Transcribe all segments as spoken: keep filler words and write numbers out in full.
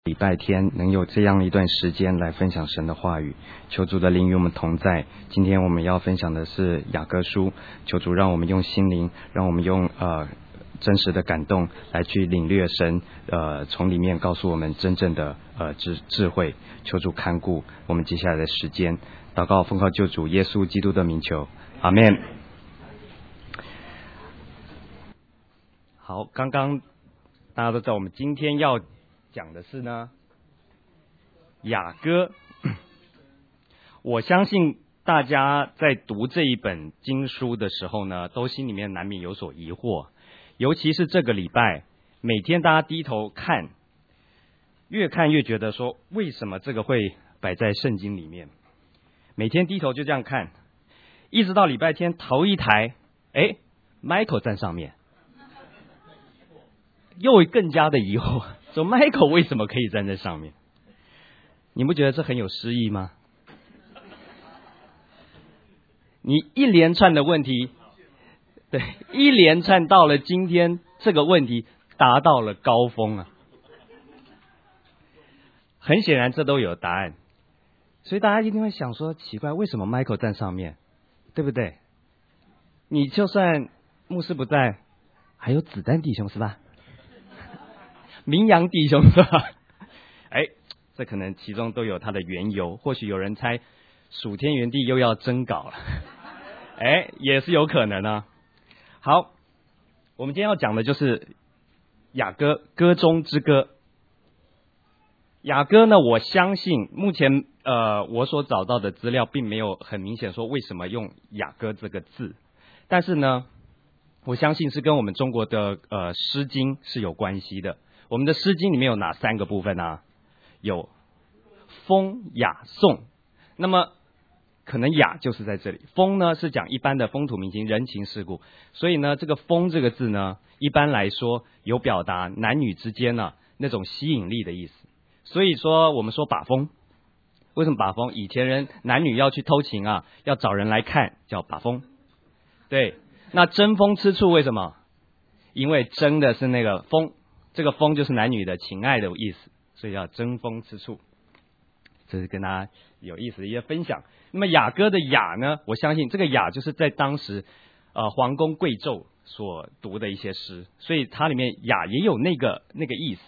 礼拜天能有这样一段时间来分享神的话语，求主的灵与我们同在。今天我们要分享的是雅歌书，求主让我们用心灵，让我们用呃真实的感动来去领略神呃从里面告诉我们真正的呃智智慧。求主看顾我们接下来的时间，祷告奉靠救主耶稣基督的名求，阿们。好，刚刚大家都知道，我们今天要讲的是呢雅歌。我相信大家在读这一本经书的时候呢，都心里面难免有所疑惑，尤其是这个礼拜，每天大家低头看，越看越觉得说，为什么这个会摆在圣经里面？每天低头就这样看，一直到礼拜天头一抬，哎 ，Michael 站上面，又更加的疑惑，说 Michael 为什么可以站在上面？你不觉得这很有诗意吗？你一连串的问题，对，一连串到了今天这个问题达到了高峰啊！很显然这都有答案，所以大家一定会想说，奇怪，为什么 Michael 站上面，对不对？你就算牧师不在，还有子弹弟兄是吧？明阳弟兄是吧？哎，这可能其中都有它的缘由，或许有人猜属天园地又要征稿了，哎，也是有可能啊。好，我们今天要讲的就是雅歌，歌中之歌。雅歌呢，我相信目前呃我所找到的资料并没有很明显说为什么用雅歌这个字，但是呢，我相信是跟我们中国的呃诗经是有关系的。我们的诗经里面有哪三个部分啊？有风、雅、颂。那么可能雅就是在这里，风呢是讲一般的风土民情、人情世故，所以呢，这个风这个字呢，一般来说有表达男女之间呢、啊、那种吸引力的意思。所以说我们说把风，为什么把风？以前人男女要去偷情啊，要找人来看，叫把风。对，那争风吃醋为什么？因为争的是那个风，这个风就是男女的情爱的意思，所以叫争风吃醋。这是跟大家有意思的一些分享。那么雅歌的雅呢，我相信这个雅就是在当时呃皇宫贵胄所读的一些诗，所以它里面雅也有那个那个意思。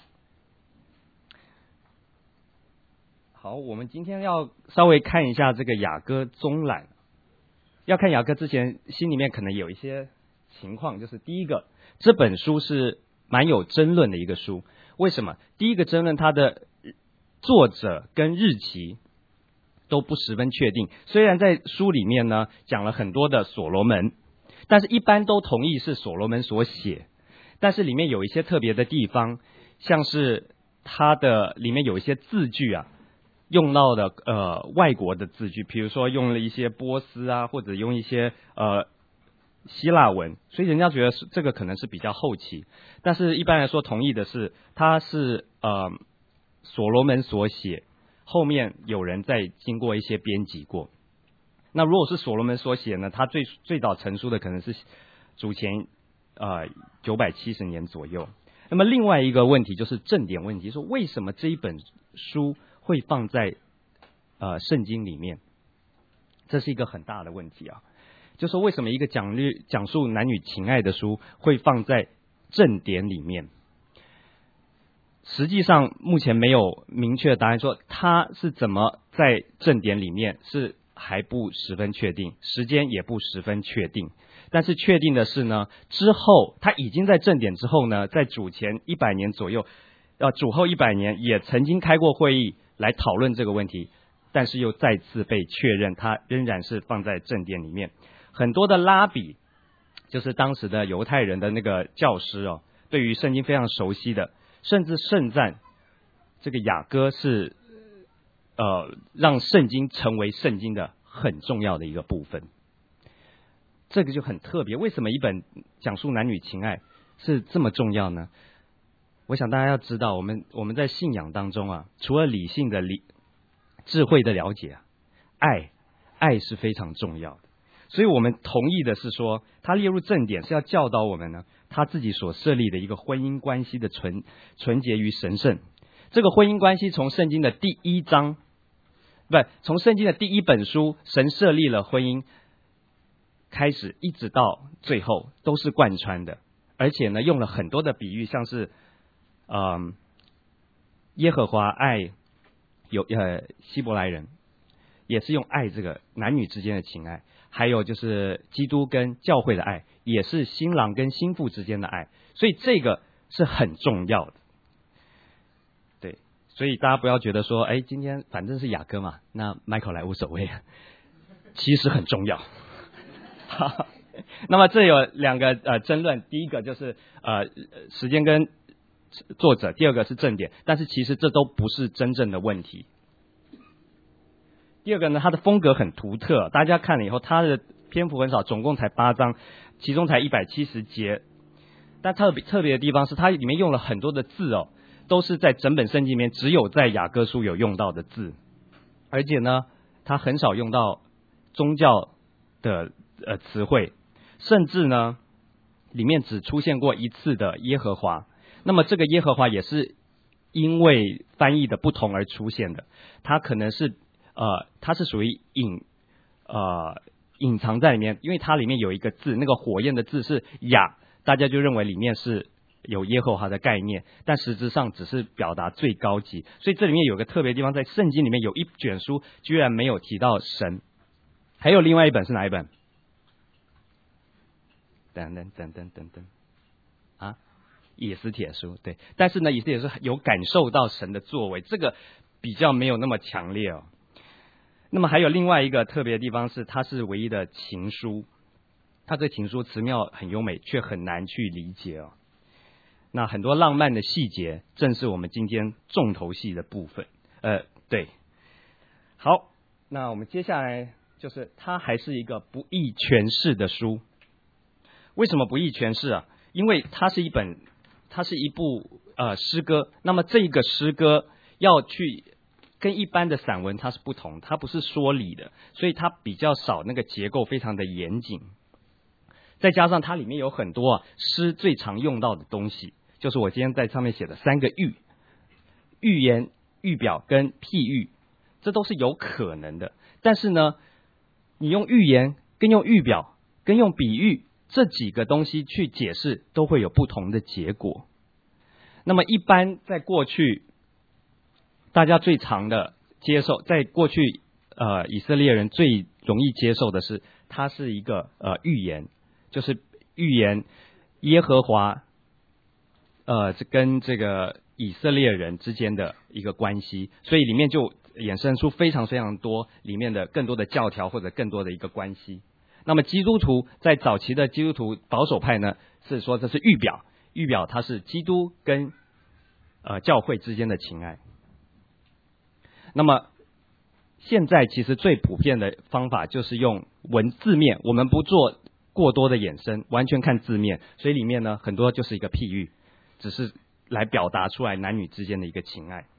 好，我们今天要稍微看一下这个雅歌综览。要看雅歌之前，心里面可能有一些情况，就是第一个，这本书是蛮有争论的一个书。为什么？第一个争论，它的作者跟日期都不十分确定。虽然在书里面呢讲了很多的所罗门，但是一般都同意是所罗门所写，但是里面有一些特别的地方，像是它的里面有一些字句啊，用到的呃外国的字句，比如说用了一些波斯啊，或者用一些呃希腊文，所以人家觉得是这个可能是比较后期，但是一般来说同意的是它是呃所罗门所写，后面有人再经过一些编辑过。那如果是所罗门所写呢，他最最早成书的可能是主前呃九百七十年左右。那么另外一个问题就是正典问题，说为什么这一本书会放在呃圣经里面？这是一个很大的问题啊。就说为什么一个讲律讲述男女情爱的书会放在正典里面？实际上目前没有明确的答案，说它是怎么在正典里面是还不十分确定，时间也不十分确定。但是确定的是呢，之后它已经在正典之后呢，在主前一百年左右，呃主后一百年也曾经开过会议来讨论这个问题，但是又再次被确认，它仍然是放在正典里面。很多的拉比，就是当时的犹太人的那个教师哦，对于圣经非常熟悉的，甚至盛赞这个雅歌是呃让圣经成为圣经的很重要的一个部分。这个就很特别，为什么一本讲述男女情爱是这么重要呢？我想大家要知道，我们我们在信仰当中啊，除了理性的理智慧的了解啊，爱爱是非常重要的。所以我们同意的是说，他列入正典是要教导我们呢，他自己所设立的一个婚姻关系的纯纯洁与神圣。 这个婚姻关系从圣经的第一章，不，从圣经的第一本书，神设立了婚姻，开始一直到最后都是贯穿的，而且呢，用了很多的比喻，像是，嗯，耶和华爱有呃希伯来人，也是用爱这个男女之间的情爱，还有就是基督跟教会的爱，也是新郎跟新妇之间的爱，所以这个是很重要的。对，所以大家不要觉得说，哎，今天反正是雅歌嘛，那 Michael 来无所谓，其实很重要。好，那么这有两个呃争论，第一个就是呃时间跟作者，第二个是正点，但是其实这都不是真正的问题。第二个呢，它的风格很独特，大家看了以后，它的篇幅很少，总共才八章，其中才一百七十节。但特别特别的地方是，它里面用了很多的字哦，都是在整本圣经里面只有在雅歌书有用到的字，而且呢，它很少用到宗教的呃词汇，甚至呢，里面只出现过一次的耶和华。那么这个耶和华也是因为翻译的不同而出现的，它可能是呃，它是属于隐呃隐藏在里面，因为它里面有一个字，那个火焰的字是雅，大家就认为里面是有耶和华的概念，但实质上只是表达最高级。所以这里面有个特别的地方，在圣经里面有一卷书居然没有提到神。还有另外一本是哪一本？等等等等等等啊，以斯帖书，对，但是呢，以斯帖书有感受到神的作为，这个比较没有那么强烈哦。那么还有另外一个特别的地方是，它是唯一的情书，它这情书词妙很优美，却很难去理解哦。那很多浪漫的细节，正是我们今天重头戏的部分。呃，对，好，那我们接下来就是它还是一个不易诠释的书。为什么不易诠释啊？因为它是一本，它是一部呃诗歌。那么这一个诗歌要去跟一般的散文它是不同，它不是说理的，所以它比较少那个结构非常的严谨。再加上它里面有很多啊诗最常用到的东西，就是我今天在上面写的三个喻：寓言、喻表跟譬喻，这都是有可能的。但是呢，你用寓言跟用喻表跟用比喻这几个东西去解释，都会有不同的结果。那么一般在过去，大家最常的接受，在过去呃以色列人最容易接受的是，它是一个呃寓言，就是寓言耶和华呃跟这个以色列人之间的一个关系，所以里面就衍生出非常非常多里面的更多的教条或者更多的一个关系。那么基督徒在早期的基督徒保守派呢，是说这是预表，预表它是基督跟呃教会之间的情爱。那么现在其实最普遍的方法就是用文字面，我们不做过多的衍生，完全看字面，所以里面呢很多就是一个譬喻，只是来表达出来男女之间的一个情爱。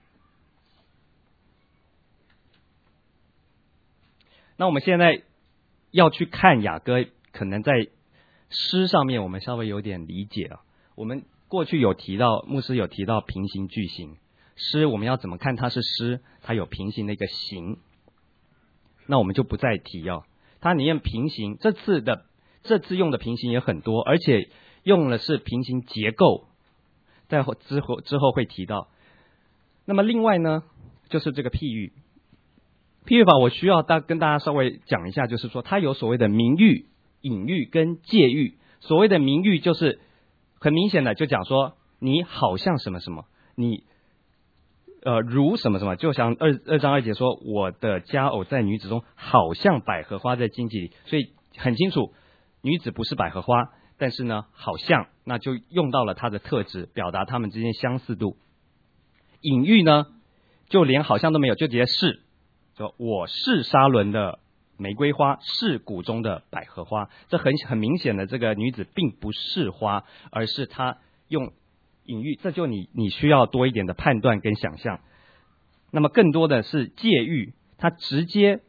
那我们现在要去看雅歌，可能在诗上面我们稍微有点理解啊。我们过去有提到，牧师有提到平行句型，诗我们要怎么看它是诗？它有平行的一个形，那我们就不再提哦。它里面平行，这次的这次用的平行也很多，而且用的是平行结构，在之后之后会提到。那么另外呢，就是这个譬喻。譬喻法我需要大跟大家稍微讲一下，就是说它有所谓的明喻、隐喻跟借喻。所谓的明喻就是很明显的就讲说你好像什么什么，你呃如什么什么，就像二二章二节说，我的佳偶在女子中好像百合花在荆棘里，所以很清楚女子不是百合花，但是呢好像，那就用到了它的特质，表达它们之间相似度。隐喻呢就连好像都没有，就直接是说我是沙伦的玫瑰花，是谷中的百合花。这很很明显的，这个女子并不是花，而是她用隐喻，这就你你需要多一点的判断跟想象。那么更多的是借喻，她直接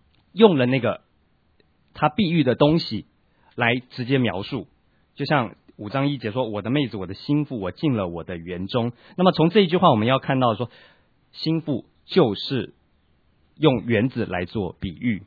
用了那个她比喻的东西来直接描述，就像五章一节说：“我的妹子，我的心腹，我进了我的园中。”那么从这一句话，我们要看到说，心腹就是用园子来做比喻。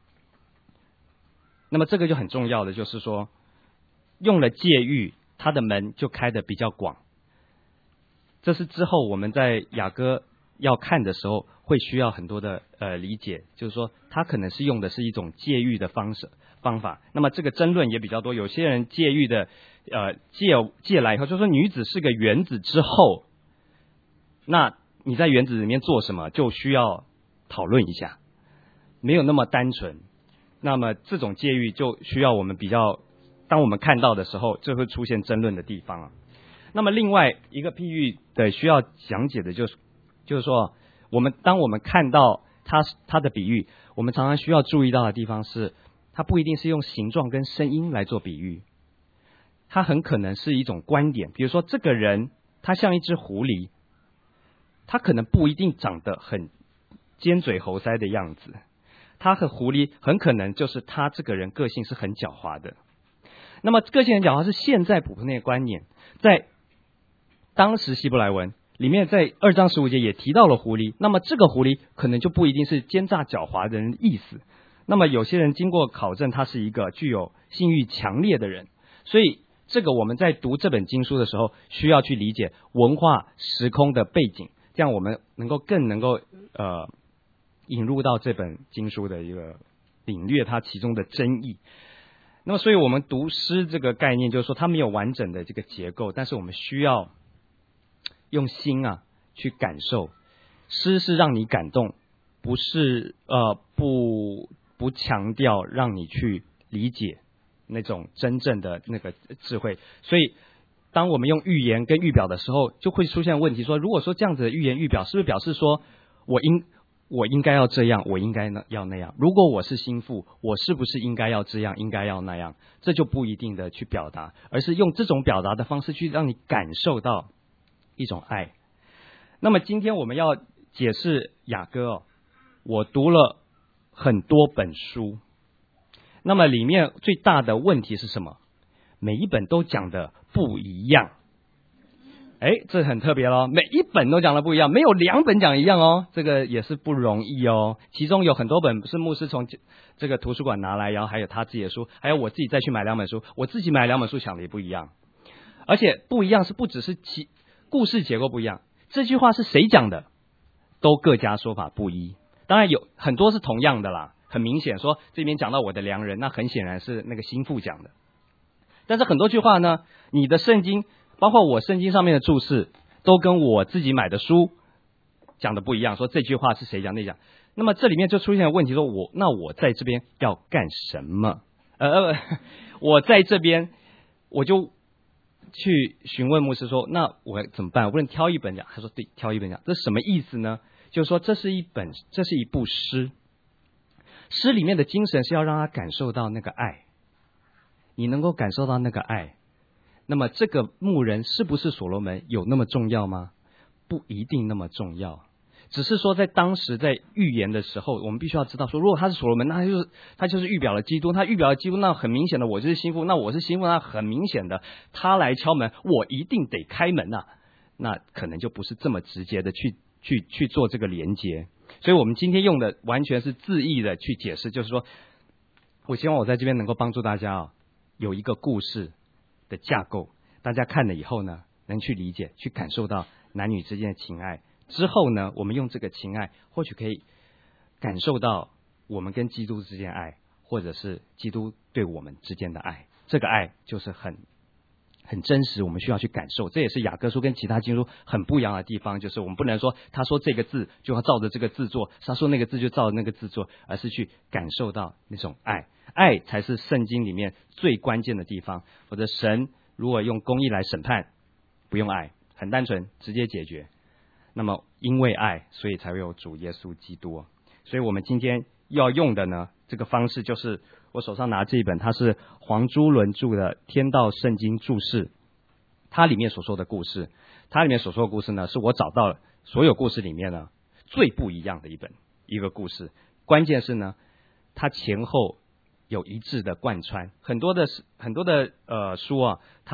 那么这个就很重要的，就是说，用了借喻，它的门就开得比较广。这是之后我们在雅歌要看的时候，会需要很多的呃理解，就是说，它可能是用的是一种借喻的方式方法。那么这个争论也比较多，有些人借喻的呃借借来以后，就说女子是个园子之后，那你在园子里面做什么，就需要讨论一下，没有那么单纯。那么这种借喻就需要我们比较，当我们看到的时候，就会出现争论的地方啊。那么另外一个譬喻的需要讲解的就是，就是说，我们当我们看到它它的比喻，我们常常需要注意到的地方是，它不一定是用形状跟声音来做比喻，它很可能是一种观点。比如说，这个人他像一只狐狸，他可能不一定长得很尖嘴猴腮的样子，他和狐狸很可能就是他这个人个性是很狡猾的。那么个性很狡猾是现在普遍的观念，在当时希伯来文里面，在二章十五节也提到了狐狸。那么这个狐狸可能就不一定是奸诈狡猾的人的意思。那么有些人经过考证，他是一个具有性欲强烈的人。所以这个我们在读这本经书的时候，需要去理解文化时空的背景，这样我们能够更能够呃引入到这本经书的一个领略它其中的真意。那么所以我们读诗这个概念，就是说它没有完整的这个结构，但是我们需要用心啊去感受。诗是让你感动，不是呃不不强调让你去理解那种真正的那个智慧。所以当我们用寓言跟预表的时候，就会出现问题，说如果说这样子的寓言预表，是不是表示说我应我应该要这样，我应该要那样？如果我是心腹，我是不是应该要这样，应该要那样？这就不一定的去表达，而是用这种表达的方式去让你感受到一种爱。那么今天我们要解释雅歌哦，我读了很多本书，那么里面最大的问题是什么？每一本都讲的不一样。哎，这很特别咯，每一本都讲的不一样，没有两本讲一样哦，这个也是不容易哦。其中有很多本是牧师从这个图书馆拿来，然后还有他自己的书，还有我自己再去买两本书，我自己买两本书讲的也不一样。而且不一样是不只是其故事结构不一样，这句话是谁讲的，都各家说法不一。当然有很多是同样的啦，很明显说这边讲到我的良人，那很显然是那个心腹讲的。但是很多句话呢，你的圣经包括我圣经上面的注释，都跟我自己买的书讲的不一样，说这句话是谁讲那讲。那么这里面就出现了问题，说我那我在这边要干什么？呃呃，我在这边我就去询问牧师说，那我怎么办？我不能挑一本讲。他说对，挑一本讲。这是什么意思呢？就是说这是一本，这是一部诗，诗里面的精神是要让他感受到那个爱，你能够感受到那个爱。那么这个牧人是不是所罗门有那么重要吗？不一定那么重要，只是说在当时在预言的时候，我们必须要知道说，如果他是所罗门，那他就是他就是预表了基督，他预表了基督，那很明显的我就是心腹，那我是心腹，那很明显的他来敲门，我一定得开门啊，那可能就不是这么直接的去去去做这个连结。所以我们今天用的完全是字义的去解释，就是说我希望我在这边能够帮助大家啊，有一个故事的架构，大家看了以后呢，能去理解，去感受到男女之间的情爱。之后呢，我们用这个情爱，或许可以感受到我们跟基督之间的爱，或者是基督对我们之间的爱。这个爱就是很很真实，我们需要去感受。这也是雅歌书跟其他经书很不一样的地方，就是我们不能说他说这个字就要照着这个字做，他说那个字就照着那个字做，而是去感受到那种爱。爱才是圣经里面最关键的地方。否则神如果用公义来审判，不用爱，很单纯直接解决。那么因为爱，所以才会有主耶稣基督。所以我们今天要用的呢，这个方式就是我手上拿这一本，它是黄珠伦著的《天道圣经注释》，它里面所说的故事，它里面所说的故事呢，是我找到了所有故事里面呢最不一样的一本一个故事。关键是呢，它前后有一致的贯穿。很多的很多的呃书啊，它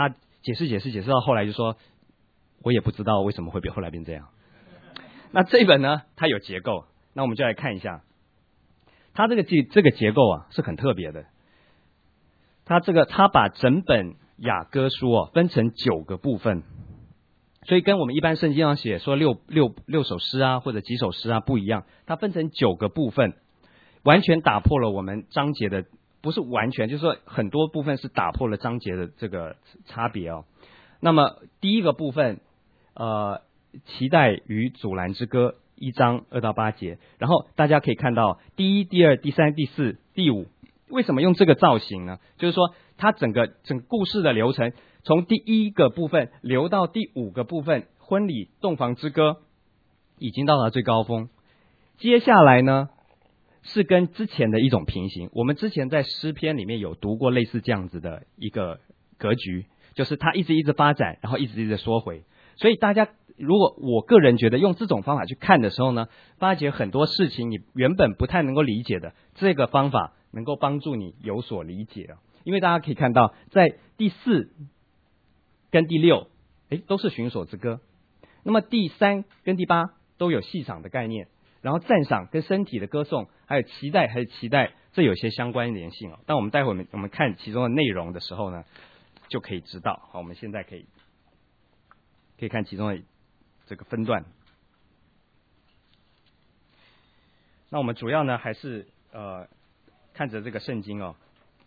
解释解释解释到后来就说，我也不知道为什么会变后来变这样。那这一本呢，它有结构，那我们就来看一下，它这个结这个结构啊是很特别的。它这个它把整本雅歌书哦分成九个部分，所以跟我们一般圣经上写说六六六首诗啊或者几首诗啊不一样，它分成九个部分，完全打破了我们章节的，不是完全，就是说很多部分是打破了章节的这个差别哦。那么第一个部分，呃。期待与阻拦之歌一章二到八节，然后大家可以看到第一、第二、第三、第四、第五，为什么用这个造型呢？就是说它整个整个故事的流程，从第一个部分流到第五个部分，婚礼洞房之歌已经到达最高峰。接下来呢是跟之前的一种平行，我们之前在诗篇里面有读过类似这样子的一个格局，就是它一直一直发展，然后一直一直缩回。所以大家如果我个人觉得用这种方法去看的时候呢，发觉很多事情你原本不太能够理解的，这个方法能够帮助你有所理解。因为大家可以看到，在第四跟第六，诶，都是寻索之歌。那么第三跟第八都有戏场的概念，然后赞赏跟身体的歌颂，还有期待还有期待，这有些相关联性哦。但我们待会我们我们看其中的内容的时候呢，就可以知道。好，我们现在可以可以看其中的这个分段。那我们主要呢还是呃看着这个圣经哦。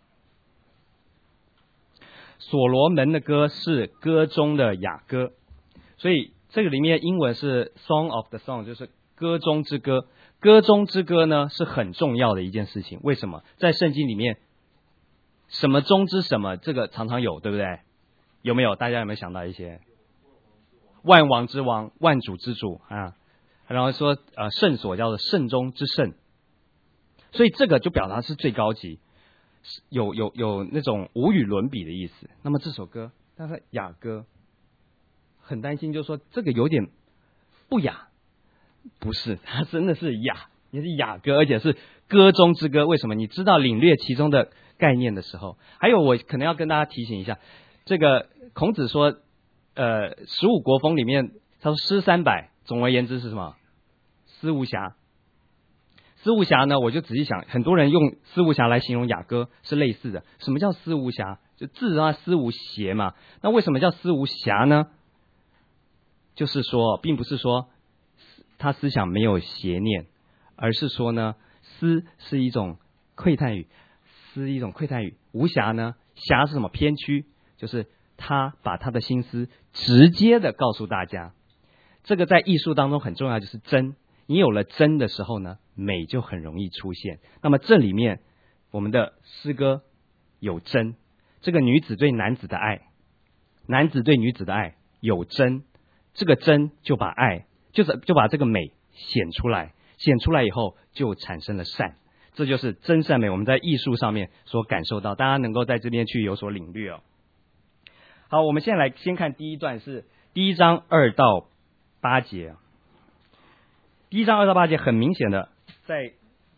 所罗门的歌是歌中的雅歌，所以这个里面英文是 Song of the Song， 就是歌中之歌。歌中之歌呢是很重要的一件事情。为什么？在圣经里面，什么中之什么，这个常常有，对不对？有没有？大家有没有想到一些？万王之王，万主之主啊，然后说呃圣所叫做圣中之圣，所以这个就表达是最高级，有有有那种无与伦比的意思。那么这首歌，但是雅歌，很担心，就是说这个有点不雅，不是，它真的是雅，也是雅歌，而且是歌中之歌。为什么？你知道领略其中的概念的时候，还有我可能要跟大家提醒一下，这个孔子说。呃，十五国风里面，他说诗三百，总而言之是什么？思无暇。思无暇呢，我就仔细想，很多人用思无暇来形容雅歌是类似的。什么叫思无暇？就字的话，思无邪嘛。那为什么叫思无暇呢？就是说，并不是说他思想没有邪念，而是说呢，思是一种窥探语，思一种窥探语。无暇呢，暇是什么？偏曲，就是他把他的心思直接的告诉大家。这个在艺术当中很重要，就是真。你有了真的时候呢，美就很容易出现。那么这里面我们的诗歌有真，这个女子对男子的爱，男子对女子的爱有真，这个真就把爱就是就把这个美显出来，显出来以后就产生了善。这就是真善美，我们在艺术上面所感受到，大家能够在这边去有所领略哦。好，我们现在来先看第一段，是第一章二到八节。第一章二到八节很明显的，在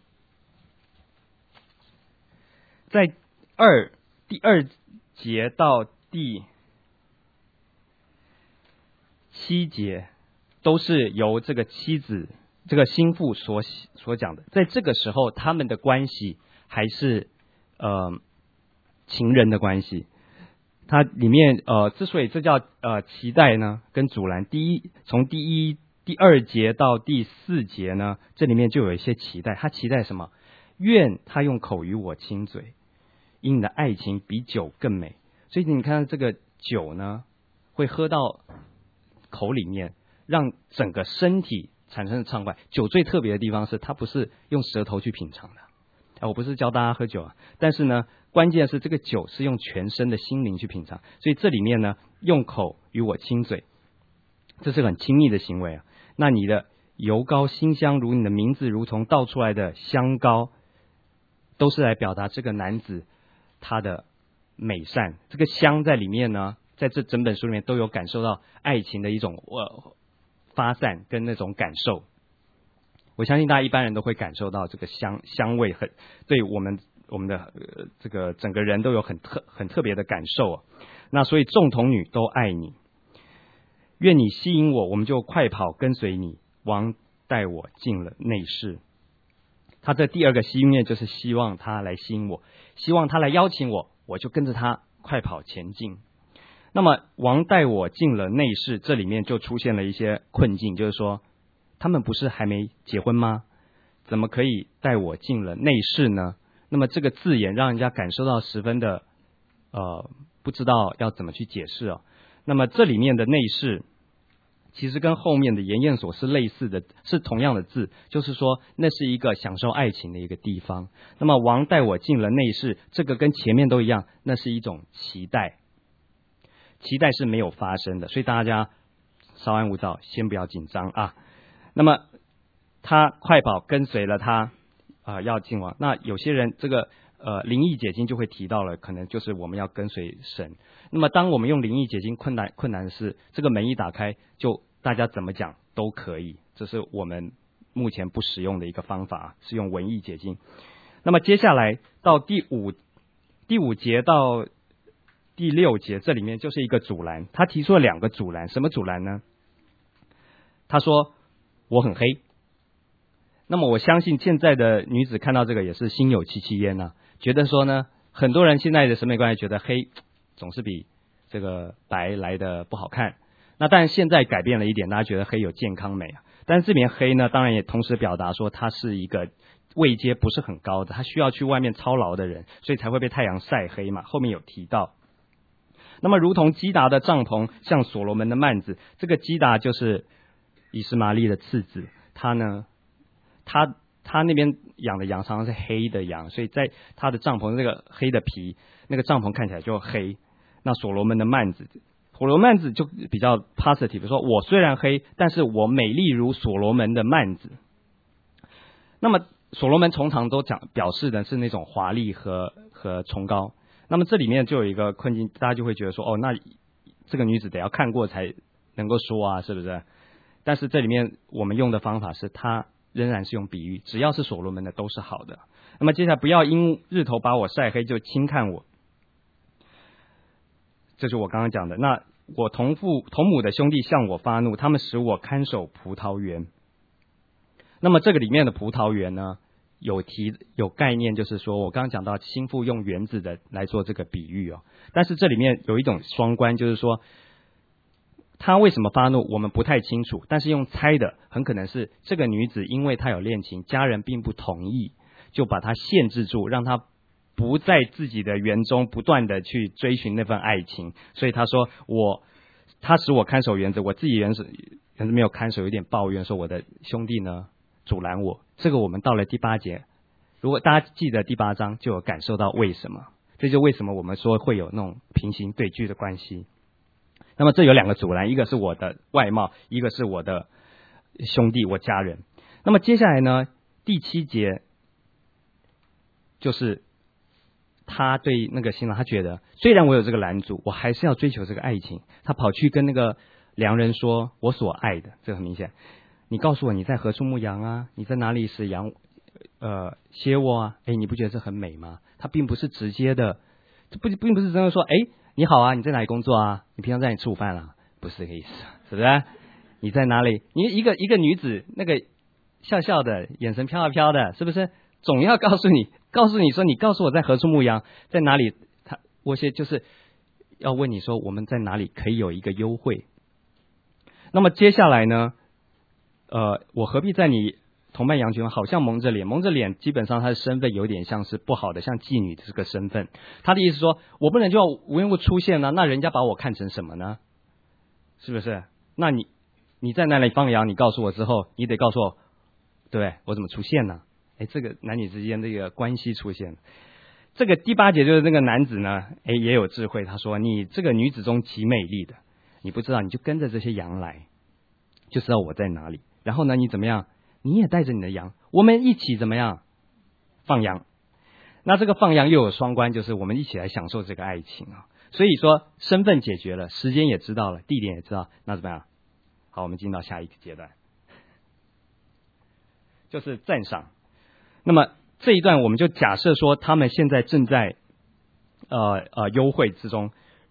在二第二节到第七节都是由这个妻子这个心腹所所讲的。在这个时候，他们的关系还是呃情人的关系。它里面呃，之所以这叫呃期待呢，跟阻拦，第一从第一第二节到第四节呢，这里面就有一些期待。他期待什么？愿他用口与我亲嘴，因你的爱情比酒更美。所以你看这个酒呢，会喝到口里面，让整个身体产生畅快。酒最特别的地方是，它不是用舌头去品尝的。啊，我不是教大家喝酒啊，但是呢，关键是这个酒是用全身的心灵去品尝，所以这里面呢，用口与我亲嘴，这是很亲密的行为啊。那你的油膏馨香如你的名字，如同倒出来的香膏，都是来表达这个男子他的美善。这个香在里面呢，在这整本书里面都有感受到爱情的一种呃发散跟那种感受。我相信大家一般人都会感受到这个香香味很对我们我们的、呃、这个整个人都有很特很特别的感受、哦。 那所以众童女都爱你。愿你吸引我，我们就快跑跟随你。王带我进了内室。他这第二个心愿就是希望他来吸引我，希望他来邀请我，我就跟着他快跑前进。那么王带我进了内室，这里面就出现了一些困境，就是说他们不是还没结婚吗？怎么可以带我进了内室呢？那么这个字眼让人家感受到十分的呃不知道要怎么去解释哦。那么这里面的内室其实跟后面的筵宴所是类似的，是同样的字，就是说那是一个享受爱情的一个地方。那么王带我进了内室，这个跟前面都一样，那是一种期待，期待是没有发生的，所以大家稍安勿躁，先不要紧张啊。那么他快跑跟随了他啊、呃，要进王。那有些人这个呃灵异解经就会提到了，可能就是我们要跟随神。那么当我们用灵异解经，困难困难的是这个门一打开，就大家怎么讲都可以，这是我们目前不使用的一个方法，是用文艺解经。那么接下来到第五第五节到第六节，这里面就是一个阻拦，他提出了两个阻拦，什么阻拦呢？他说我很黑。那么我相信现在的女子看到这个也是心有戚戚焉啊，觉得说呢，很多人现在的审美观觉得黑总是比这个白来的不好看。那当然现在改变了一点，大家觉得黑有健康美啊。但是这边黑呢，当然也同时表达说他是一个位阶不是很高的，他需要去外面操劳的人，所以才会被太阳晒黑嘛。后面有提到。那么如同基达的帐篷像所罗门的幔子，这个基达就是以实玛利的次子，他呢，他他那边养的羊常常是黑的羊，所以在他的帐篷那个黑的皮，那个帐篷看起来就黑。那所罗门的幔子，所罗门幔子就比较 positive， 说我虽然黑，但是我美丽如所罗门的幔子。那么所罗门通常都讲表示的是那种华丽和和崇高。那么这里面就有一个困境，大家就会觉得说，哦，那这个女子得要看过才能够说啊，是不是？但是这里面我们用的方法是，它仍然是用比喻，只要是所罗门的都是好的。那么接下来不要因日头把我晒黑就轻看我，这是我刚刚讲的。那我同父同母的兄弟向我发怒，他们使我看守葡萄园。那么这个里面的葡萄园呢，有提有概念，就是说我刚刚讲到心腹用园子的来做这个比喻哦。但是这里面有一种双关，就是说他为什么发怒我们不太清楚，但是用猜的很可能是这个女子因为她有恋情，家人并不同意，就把她限制住，让她不在自己的园中不断的去追寻那份爱情。所以他说我他使我看守园子，我自己园子园子没有看守，有点抱怨说我的兄弟呢阻拦我。这个我们到了第八节，如果大家记得第八章就有感受到为什么，这就为什么我们说会有那种平行对句的关系。那么这有两个阻拦，一个是我的外貌，一个是我的兄弟我家人。那么接下来呢，第七节就是他对那个新郎，他觉得虽然我有这个拦阻，我还是要追求这个爱情。他跑去跟那个良人说我所爱的，这个很明显，你告诉我你在何处牧羊啊，你在哪里使羊呃歇卧啊，诶，你不觉得这很美吗？他并不是直接的，这不并不是真的说诶你好啊，你在哪里工作啊，你平常在哪里吃午饭啊，不是这个意思，是不是？你在哪里？你一个一个女子那个笑笑的眼神飘啊飘的，是不是总要告诉你告诉你说你告诉我在何处牧羊，在哪里，他我些就是要问你说我们在哪里可以有一个优惠。那么接下来呢呃，我何必在你同伴羊群好像蒙着脸，蒙着脸基本上他的身份有点像是不好的，像妓女的这个身份。他的意思说我不能就无缘无故出现呢、啊，那人家把我看成什么呢？是不是？那你你在哪里放羊，你告诉我之后，你得告诉我，对我怎么出现呢？哎，这个男女之间这个关系出现。这个第八节就是那个男子呢，哎也有智慧，他说你这个女子中极美丽的，你不知道你就跟着这些羊来，就知道我在哪里。然后呢你怎么样？你也带着你的羊，我们一起怎么样放羊？那这个放羊又有双关，就是我们一起来享受这个爱情啊。所以说身份解决了，时间也知道了，地点也知道，那怎么样？好，我们进到下一个阶段，就是赞赏。那么这一段我们就假设说他们现在正在呃呃幽会之中，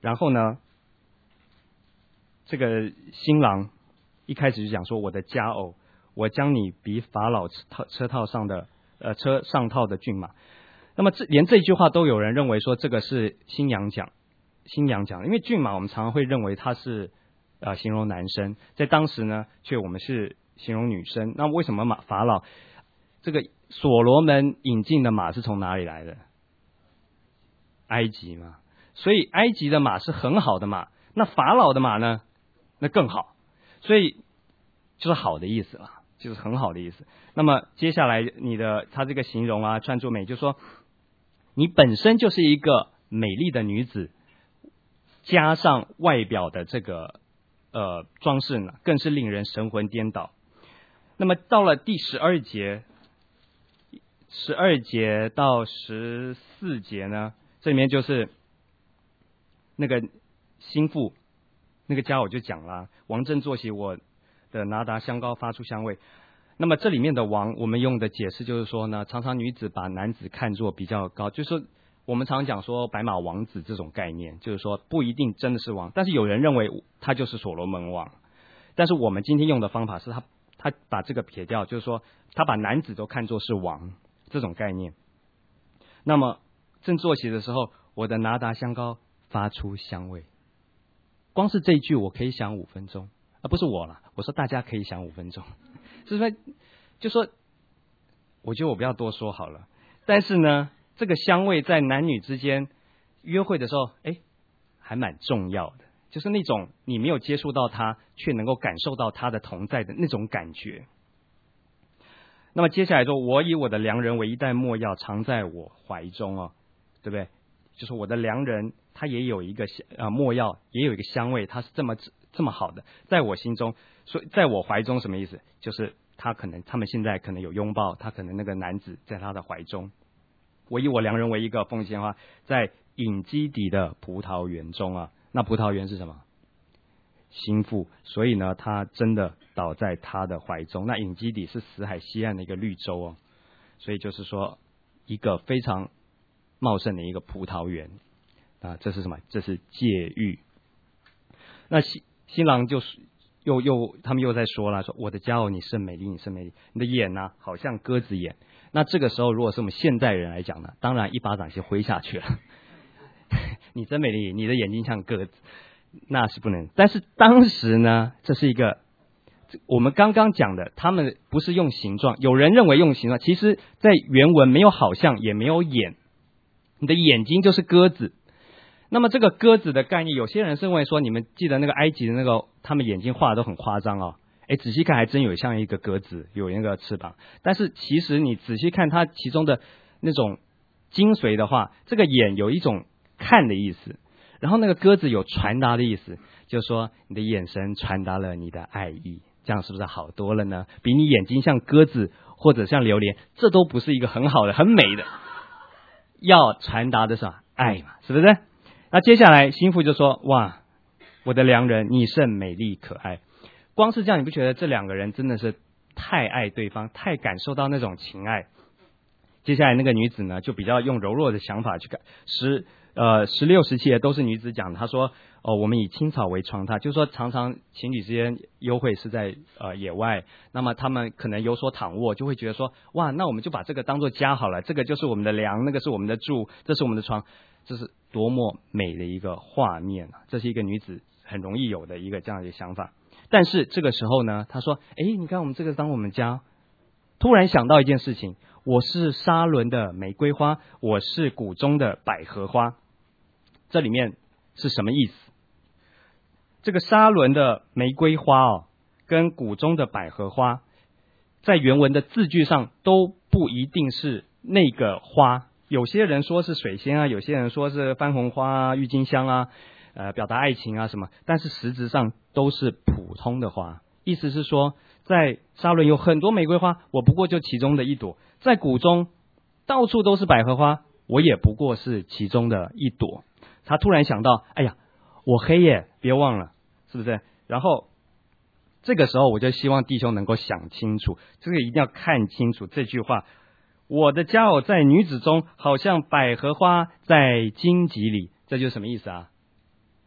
然后呢，这个新郎一开始就讲说：“我的佳偶，我将你比法老车套车套上的呃车上套的骏马。”那么这连这句话都有人认为说这个是新娘讲，新娘讲，因为骏马我们常常会认为它是呃形容男生，在当时呢，却我们是形容女生。那为什么马法老这个所罗门引进的马是从哪里来的？埃及嘛，所以埃及的马是很好的马。那法老的马呢？那更好，所以就是好的意思了，就是很好的意思。那么接下来你的他这个形容啊，穿着美，就是说你本身就是一个美丽的女子，加上外表的这个呃装饰呢，更是令人神魂颠倒。那么到了第十二节，十二节到十四节呢，这里面就是那个心腹，那个佳偶就讲了，王正坐席，我的拿达香膏发出香味。那么这里面的王，我们用的解释就是说呢，常常女子把男子看作比较高，就是说我们常讲说白马王子这种概念，就是说不一定真的是王，但是有人认为他就是所罗门王。但是我们今天用的方法是他他把这个撇掉，就是说他把男子都看作是王这种概念。那么正坐席的时候，我的拿达香膏发出香味。光是这一句我可以想五分钟，啊，不是我了，我说大家可以想五分钟，是不是？就说，我觉得我不要多说好了。但是呢，这个香味在男女之间约会的时候，哎，还蛮重要的，就是那种你没有接触到他，却能够感受到他的同在的那种感觉。那么接下来说，我以我的良人为一袋墨药藏在我怀中哦，对不对？就是我的良人，他也有一个呃墨药，也有一个香味，他是这么这么好的，在我心中，所以在我怀中什么意思？就是他可能他们现在可能有拥抱，他可能那个男子在他的怀中。我以我良人为一个奉献花，在隐基底的葡萄园中啊，那葡萄园是什么？心腹，所以呢，他真的倒在他的怀中。那隐基底是死海西岸的一个绿洲哦，所以就是说一个非常茂盛的一个葡萄园啊，这是什么？这是戒欲。那新新郎就是又又他们又在说了，说我的佳偶，你甚美丽，你甚美丽，你的眼呢、啊，好像鸽子眼。那这个时候，如果是我们现代人来讲呢，当然一巴掌就挥下去了。你真美丽，你的眼睛像鸽子，那是不能。但是当时呢，这是一个我们刚刚讲的，他们不是用形状，有人认为用形状，其实在原文没有好像，也没有眼。你的眼睛就是鸽子。那么这个鸽子的概念，有些人是认为说，你们记得那个埃及的那个，他们眼睛画的都很夸张哦。哎，仔细看还真有像一个鸽子，有那个翅膀。但是其实你仔细看它其中的那种精髓的话，这个眼有一种看的意思，然后那个鸽子有传达的意思，就是说你的眼神传达了你的爱意，这样是不是好多了呢？比你眼睛像鸽子或者像榴莲，这都不是一个很好的、很美的。要传达的是爱嘛，是不是？那接下来心腹就说：哇，我的良人，你甚美丽可爱。光是这样，你不觉得这两个人真的是太爱对方，太感受到那种情爱？接下来那个女子呢，就比较用柔弱的想法去看，十呃十六十七也都是女子讲的。她说：哦，我们以青草为床榻，就是说常常情侣之间幽会是在呃野外，那么他们可能有所躺卧，就会觉得说：哇，那我们就把这个当作家好了，这个就是我们的梁，那个是我们的柱，这是我们的床，这是多么美的一个画面啊！这是一个女子很容易有的一个这样的想法。但是这个时候呢，她说：哎，你看我们这个当我们家。突然想到一件事情，我是沙伦的玫瑰花，我是谷中的百合花。这里面是什么意思？这个沙伦的玫瑰花哦，跟谷中的百合花，在原文的字句上都不一定是那个花。有些人说是水仙啊，有些人说是番红花啊、郁金香啊，呃，表达爱情啊什么，但是实质上都是普通的花。意思是说，在沙伦有很多玫瑰花，我不过就其中的一朵；在谷中到处都是百合花，我也不过是其中的一朵。他突然想到，哎呀，我黑耶，别忘了，是不是？然后这个时候我就希望弟兄能够想清楚，这个一定要看清楚这句话：我的佳偶在女子中，好像百合花在荆棘里。这就是什么意思啊？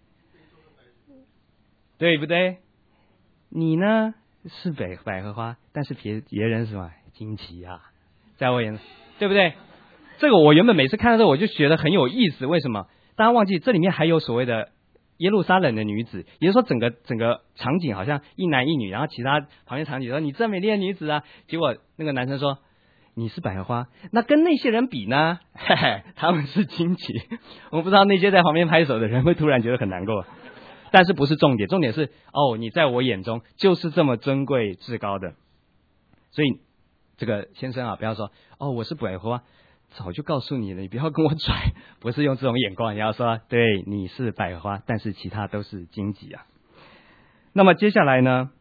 对不对？你呢是百百合花，但是别别人是什么荆棘啊，在我眼里，对不对？这个我原本每次看到这我就觉得很有意思，为什么？大家忘记这里面还有所谓的耶路撒冷的女子，也就是说整个整个场景好像一男一女，然后其他旁边场景说你这美丽的女子啊，结果那个男生说你是百合花，那跟那些人比呢？嘿嘿，他们是荆棘。我不知道那些在旁边拍手的人会突然觉得很难过，但是不是重点，重点是哦，你在我眼中就是这么尊贵至高的。所以这个先生啊，不要说哦我是百合花，早就告诉你了，你不要跟我拽，不是用这种眼光，你要说对你是百合花，但是其他都是荆棘啊。那么接下来呢？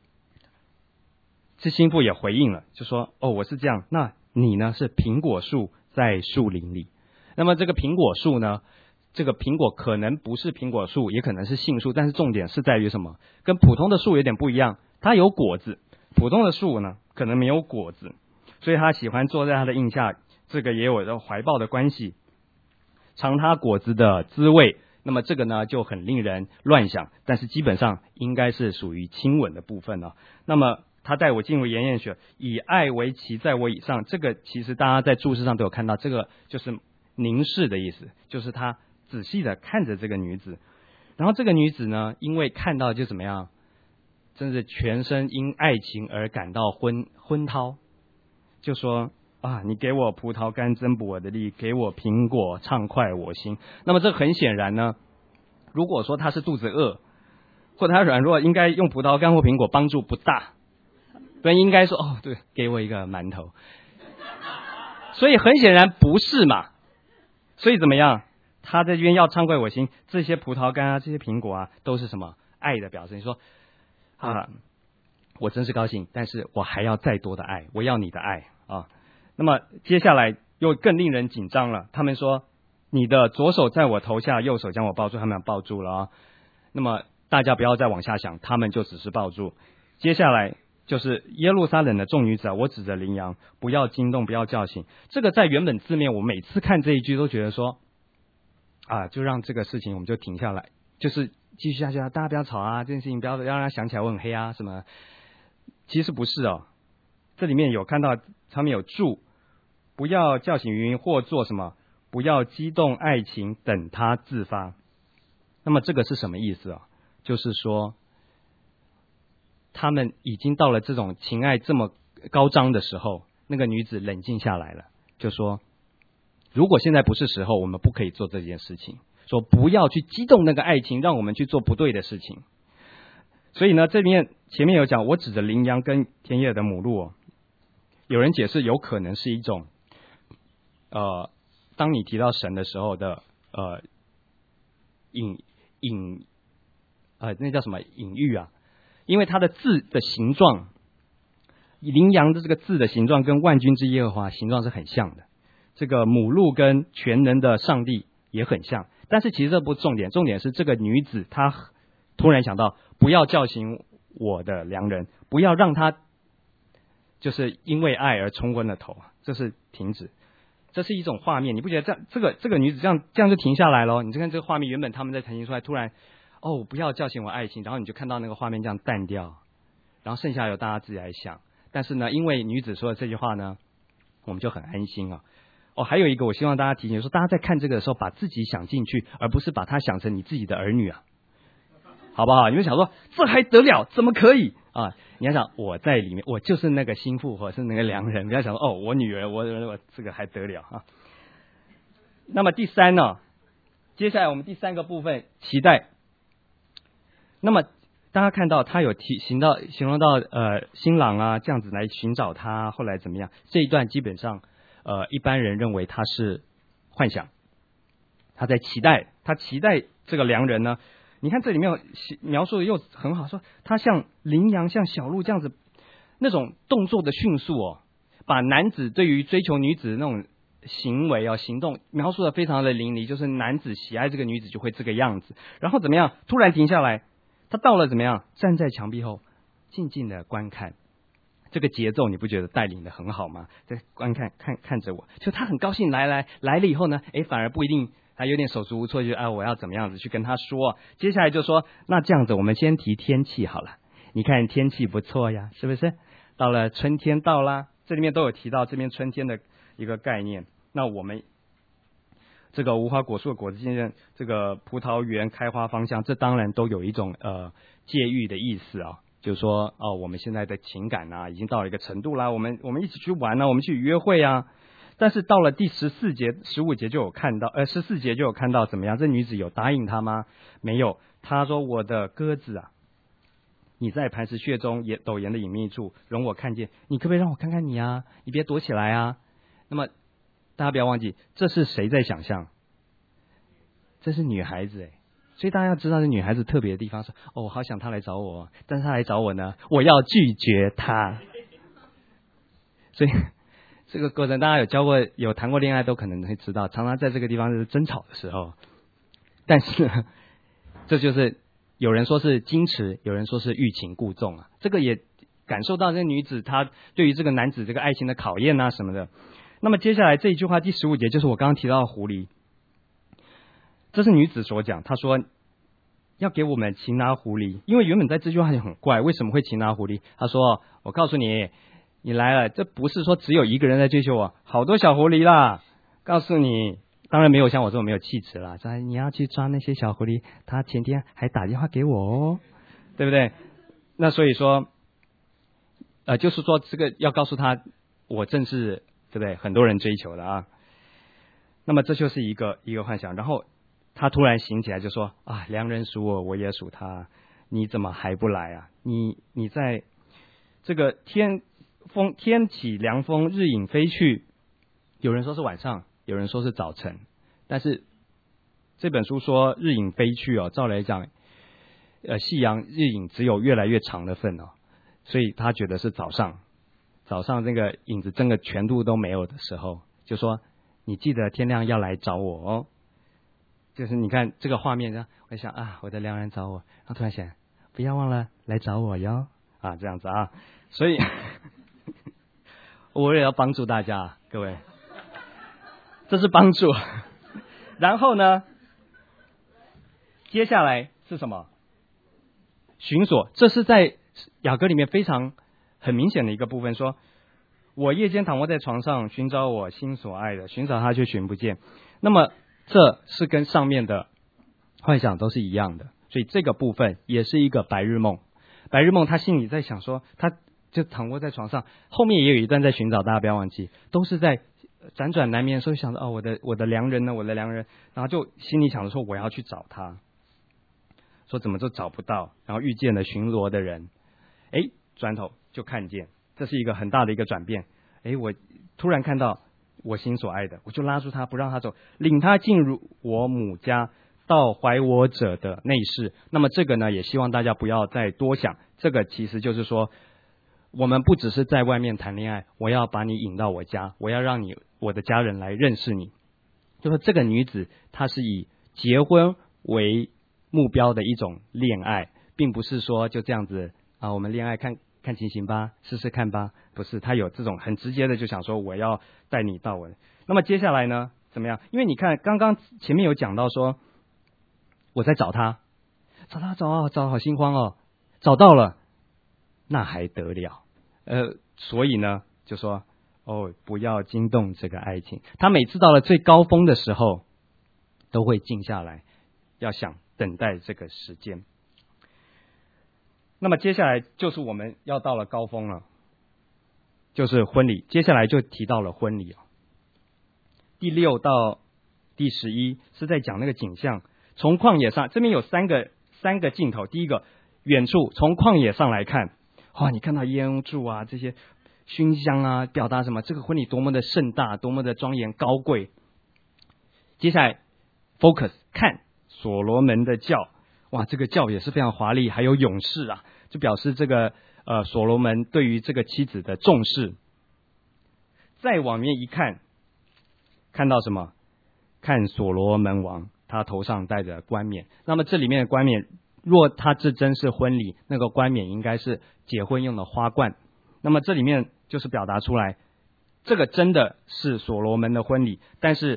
这心腹也回应了，就说哦我是这样，那你呢是苹果树在树林里。那么这个苹果树呢，这个苹果可能不是苹果树，也可能是杏树，但是重点是在于什么？跟普通的树有点不一样，它有果子，普通的树呢可能没有果子，所以他喜欢坐在他的荫下，这个也有着怀抱的关系，尝它果子的滋味。那么这个呢就很令人乱想，但是基本上应该是属于亲吻的部分了。那么他带我进入研验学，以爱为旗在我以上，这个其实大家在注释上都有看到，这个就是凝视的意思，就是他仔细的看着这个女子，然后这个女子呢因为看到就怎么样，真是全身因爱情而感到昏昏涛，就说啊，你给我葡萄干增补我的力，给我苹果畅快我心。那么这很显然呢，如果说他是肚子饿或者他软弱，应该用葡萄干或苹果帮助不大，不然应该说哦对，给我一个馒头。所以很显然不是嘛，所以怎么样，他在这边要畅快我心，这些葡萄干啊这些苹果啊都是什么爱的表示。你说啊，我真是高兴，但是我还要再多的爱，我要你的爱啊。那么接下来又更令人紧张了，他们说你的左手在我头下，右手将我抱住，他们抱住了啊。那么大家不要再往下想，他们就只是抱住。接下来就是耶路撒冷的众女子啊，我指着羚羊，不要惊动，不要叫醒。这个在原本字面，我每次看这一句都觉得说啊，就让这个事情我们就停下来，就是继续下去啊，大家不要吵啊，这件事情不要让他想起来我很黑啊什么。其实不是哦，这里面有看到他们有注，不要叫醒云或做什么，不要激动爱情，等它自发。那么这个是什么意思啊？就是说他们已经到了这种情爱这么高涨的时候，那个女子冷静下来了，就说如果现在不是时候，我们不可以做这件事情，说不要去激动那个爱情，让我们去做不对的事情。所以呢，这边前面有讲，我指着羚羊跟田野的母鹿哦，有人解释有可能是一种呃，当你提到神的时候的呃隐隐呃那叫什么隐喻啊？因为它的字的形状，羚羊的这个字的形状跟万军之耶和华形状是很像的，这个母鹿跟全能的上帝也很像。但是其实这不是重点，重点是这个女子她突然想到，不要叫醒我的良人，不要让他就是因为爱而冲昏了头，这是停止。这是一种画面，你不觉得这样这个这个女子这样这样就停下来了？你看这个画面，原本他们在谈情说爱，突然哦不要叫醒我爱情，然后你就看到那个画面这样淡掉，然后剩下由大家自己来想。但是呢，因为女子说的这句话呢，我们就很安心啊。哦，还有一个我希望大家提醒说，大家在看这个的时候，把自己想进去，而不是把它想成你自己的儿女啊，好不好？你们想说这还得了？怎么可以啊？你要想我在里面，我就是那个心腹或者是那个良人，不要想说哦，我女儿，我我这个还得了啊？那么第三呢？接下来我们第三个部分，期待。那么大家看到他有提形到形容到呃新郎啊这样子来寻找他，后来怎么样？这一段基本上呃一般人认为他是幻想，他在期待，他期待这个良人呢。你看这里面描述的又很好，说他像羚羊像小鹿这样子，那种动作的迅速哦，把男子对于追求女子的那种行为啊行动描述的非常的淋漓，就是男子喜爱这个女子就会这个样子，然后怎么样突然停下来，他到了怎么样站在墙壁后静静的观看，这个节奏你不觉得带领的很好吗？在观看看看着我，就他很高兴来来来了以后呢，诶反而不一定他有点手足无措，就啊我要怎么样子去跟他说。接下来就说，那这样子我们先提天气好了，你看天气不错呀，是不是？到了春天到啦，这里面都有提到这边春天的一个概念。那我们这个无花果树的果子见证，这个葡萄园开花芳香，这当然都有一种呃借喻的意思啊，就是说哦，我们现在的情感啊，已经到了一个程度啦，我们我们一起去玩啊，我们去约会啊。但是到了第十四节、十五节就有看到，呃，十四节就有看到怎么样？这女子有答应他吗？没有。她说：“我的鸽子啊，你在磐石穴中也陡岩的隐秘处，容我看见。你可不可以让我看看你啊？你别躲起来啊！”那么大家不要忘记，这是谁在想象？这是女孩子哎，所以大家要知道，这女孩子特别的地方是：哦，我好想她来找我，但是她来找我呢，我要拒绝她。所以这个过程，大家有交过、有谈过恋爱，都可能会知道，常常在这个地方是争吵的时候。但是这就是有人说是矜持，有人说是欲擒故纵啊。这个也感受到这个女子她对于这个男子这个爱情的考验啊什么的。那么接下来这一句话第十五节就是我刚刚提到的狐狸，这是女子所讲，她说要给我们擒拿狐狸，因为原本在这句话就很怪，为什么会擒拿狐狸？她说我告诉你，你来了，这不是说只有一个人在追求我，好多小狐狸啦，告诉你。当然没有像我这么没有气质啦，说你要去抓那些小狐狸，他前天还打电话给我哦，对不对？那所以说呃就是说这个要告诉他，我正是对不对？很多人追求的啊。那么这就是一个一个幻想，然后他突然醒起来就说啊，良人属我，我也属他，你怎么还不来啊？你你在这个天风天起凉风，日影飞去，有人说是晚上，有人说是早晨，但是这本书说日影飞去哦，照来讲，呃，夕阳日影只有越来越长的份哦，所以他觉得是早上，早上这个影子真的全部都没有的时候，就说你记得天亮要来找我哦。就是你看这个画面呢，我想啊，我的良人找我，然后突然想，不要忘了来找我哟啊，这样子啊，所以我也要帮助大家，各位。这是帮助，然后呢，接下来是什么？寻索，这是在雅歌里面非常很明显的一个部分，说我夜间躺卧在床上，寻找我心所爱的，寻找他却寻不见。那么这是跟上面的幻想都是一样的，所以这个部分也是一个白日梦。白日梦他心里在想说，他就躺卧在床上，后面也有一段在寻找，大家不要忘记，都是在辗转难眠，所以想着哦，我的我的良人呢，我的良人，然后就心里想着说我要去找他，说怎么都找不到，然后遇见了巡逻的人，哎，转头就看见，这是一个很大的一个转变，哎，我突然看到我心所爱的，我就拉住他不让他走，领他进入我母家，到怀我者的内室。那么这个呢，也希望大家不要再多想，这个其实就是说，我们不只是在外面谈恋爱，我要把你引到我家，我要让你我的家人来认识你。就说这个女子她是以结婚为目标的一种恋爱，并不是说就这样子啊，我们恋爱看看情形吧，试试看吧，不是，她有这种很直接的就想说我要带你到我。那么接下来呢怎么样？因为你看刚刚前面有讲到说我在找他，找他找啊找好心慌哦，找到了那还得了，呃，所以呢就说哦，不要惊动这个爱情。他每次到了最高峰的时候都会静下来，要想等待这个时间。那么接下来就是我们要到了高峰了，就是婚礼。接下来就提到了婚礼，第六到第十一是在讲那个景象，从旷野上，这边有三个三个镜头。第一个，远处从旷野上来看，哇，你看到烟柱啊，这些熏香啊，表达什么？这个婚礼多么的盛大，多么的庄严高贵。接下来 focus 看所罗门的轿，哇，这个轿也是非常华丽，还有勇士啊，就表示这个呃所罗门对于这个妻子的重视。再往面一看，看到什么？看所罗门王，他头上戴着冠冕。那么这里面的冠冕，若他这真是婚礼，那个冠冕应该是结婚用的花冠。那么这里面就是表达出来，这个真的是所罗门的婚礼，但是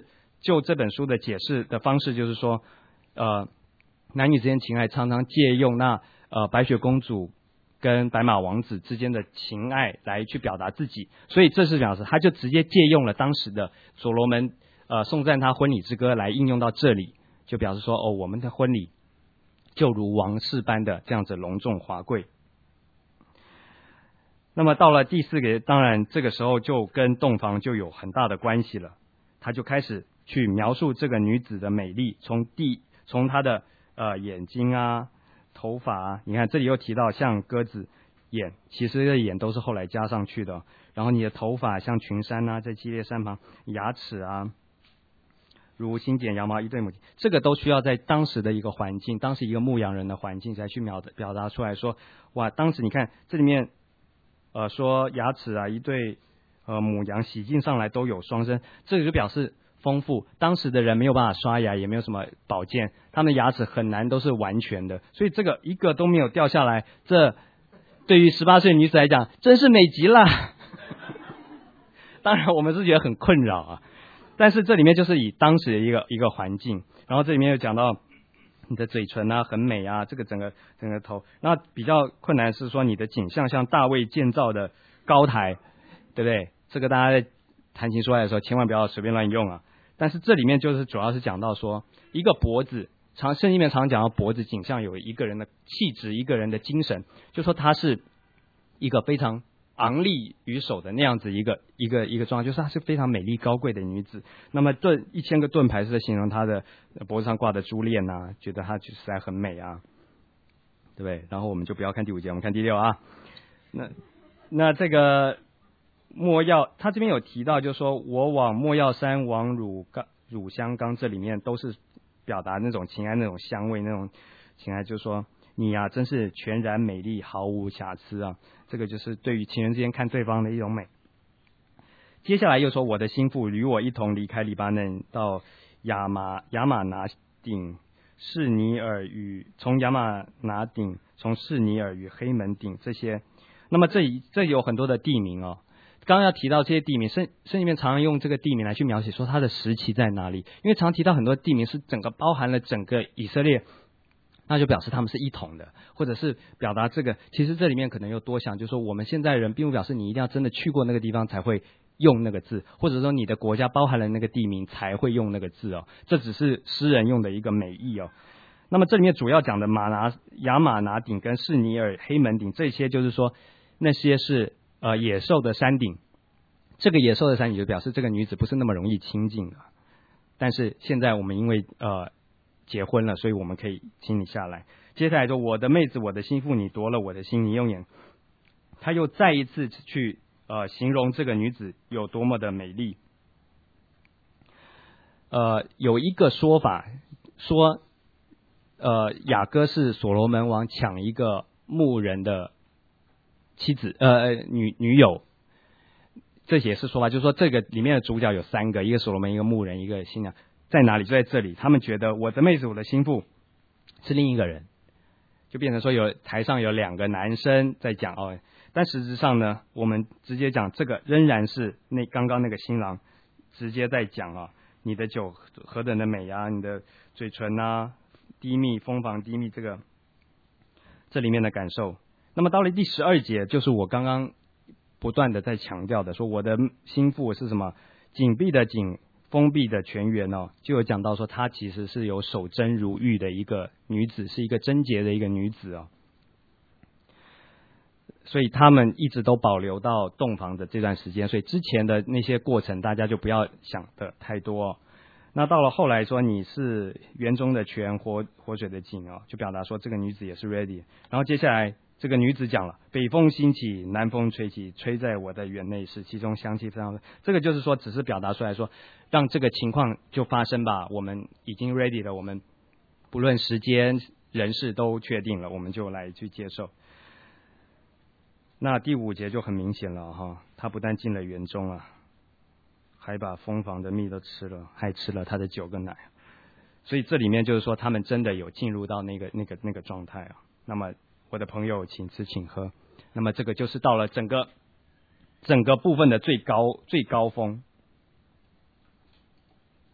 就这本书的解释的方式，就是说，呃，男女之间情爱常常借用那呃白雪公主跟白马王子之间的情爱来去表达自己，所以这是表示他就直接借用了当时的所罗门呃颂赞他婚礼之歌来应用到这里，就表示说哦，我们的婚礼就如王室般的这样子隆重华贵。那么到了第四个，当然这个时候就跟洞房就有很大的关系了，他就开始去描述这个女子的美丽，从第从她的呃眼睛啊、头发啊，你看这里又提到像鸽子眼，其实这眼都是后来加上去的。然后你的头发像群山啊，在激烈山旁，牙齿啊如新剪羊毛一对母鸡，这个都需要在当时的一个环境，当时一个牧羊人的环境才去描表达出来说，哇，当时你看这里面呃说牙齿啊一对呃母羊洗净上来都有双生，这个就表示丰富。当时的人没有办法刷牙，也没有什么保健，他们的牙齿很难都是完全的，所以这个一个都没有掉下来，这对于十八岁女子来讲真是美极了。当然我们是觉得很困扰啊，但是这里面就是以当时的一个一个环境，然后这里面又讲到你的嘴唇啊很美啊，这个整个整个头，那比较困难是说你的景象像大卫建造的高台，对不对？这个大家在谈情说爱的时候千万不要随便乱用啊。但是这里面就是主要是讲到说一个脖子，常圣经里面常讲到脖子景象有一个人的气质，一个人的精神，就说他是一个非常昂立于首的那样子一个一个一个状态，就是她是非常美丽高贵的女子。那么盾一千个盾牌是在形容她的脖子上挂的珠链啊，觉得她实在很美啊，对不对？然后我们就不要看第五节，我们看第六啊。那那这个没药，他这边有提到，就是说我往没药山往乳冈乳香冈，这里面都是表达那种情爱那种香味那种情爱，就是说你呀、啊、真是全然美丽毫无瑕疵啊，这个就是对于情人之间看对方的一种美。接下来又说我的心腹与我一同离开黎巴嫩，到亚玛亚玛拿顶士尼尔与从亚玛拿顶从士尼尔与黑门顶这些，那么这这有很多的地名哦。刚刚要提到这些地名，圣圣里面常常用这个地名来去描写说它的时期在哪里，因为常提到很多地名是整个包含了整个以色列，那就表示他们是一统的，或者是表达这个，其实这里面可能又多想，就是说我们现在人并不表示你一定要真的去过那个地方才会用那个字，或者说你的国家包含了那个地名才会用那个字哦，这只是诗人用的一个美意哦。那么这里面主要讲的马拿亚玛拿顶跟士尼尔黑门顶，这些就是说那些是呃野兽的山顶，这个野兽的山顶就表示这个女子不是那么容易亲近的，但是现在我们因为呃结婚了，所以我们可以请你下来。接下来说我的妹子我的心腹，你夺了我的心，你用眼，他又再一次去呃形容这个女子有多么的美丽。呃有一个说法说呃雅歌是所罗门王抢一个牧人的妻子呃女女友，这也是说法，就是说这个里面的主角有三个，一个所罗门，一个牧人，一个新娘，在哪里？就在这里。他们觉得我的妹子我的心腹是另一个人，就变成说有台上有两个男生在讲哦，但实质上呢，我们直接讲这个仍然是那刚刚那个新郎直接在讲啊，你的酒何等的美啊，你的嘴唇啊低密蜂房低密，这个这里面的感受。那么到了第十二节，就是我刚刚不断的在强调的，说我的心腹是什么？紧闭的紧，封闭的泉源哦，就有讲到说她其实是有守贞如玉的一个女子，是一个贞洁的一个女子哦。所以他们一直都保留到洞房的这段时间，所以之前的那些过程大家就不要想的太多哦。那到了后来说你是园中的泉，活活水的井哦，就表达说这个女子也是 ready。然后接下来这个女子讲了，北风兴起，南风吹起，吹在我的园内，使其中香气非常的。这个就是说，只是表达出来说，让这个情况就发生吧。我们已经 ready 了，我们不论时间、人事都确定了，我们就来去接受。那第五节就很明显了哈，他不但进了园中啊，还把蜂房的蜜都吃了，还吃了他的酒跟奶。所以这里面就是说，他们真的有进入到那个那个那个状态啊。那么我的朋友请吃请喝，那么这个就是到了整个整个部分的最高最高峰。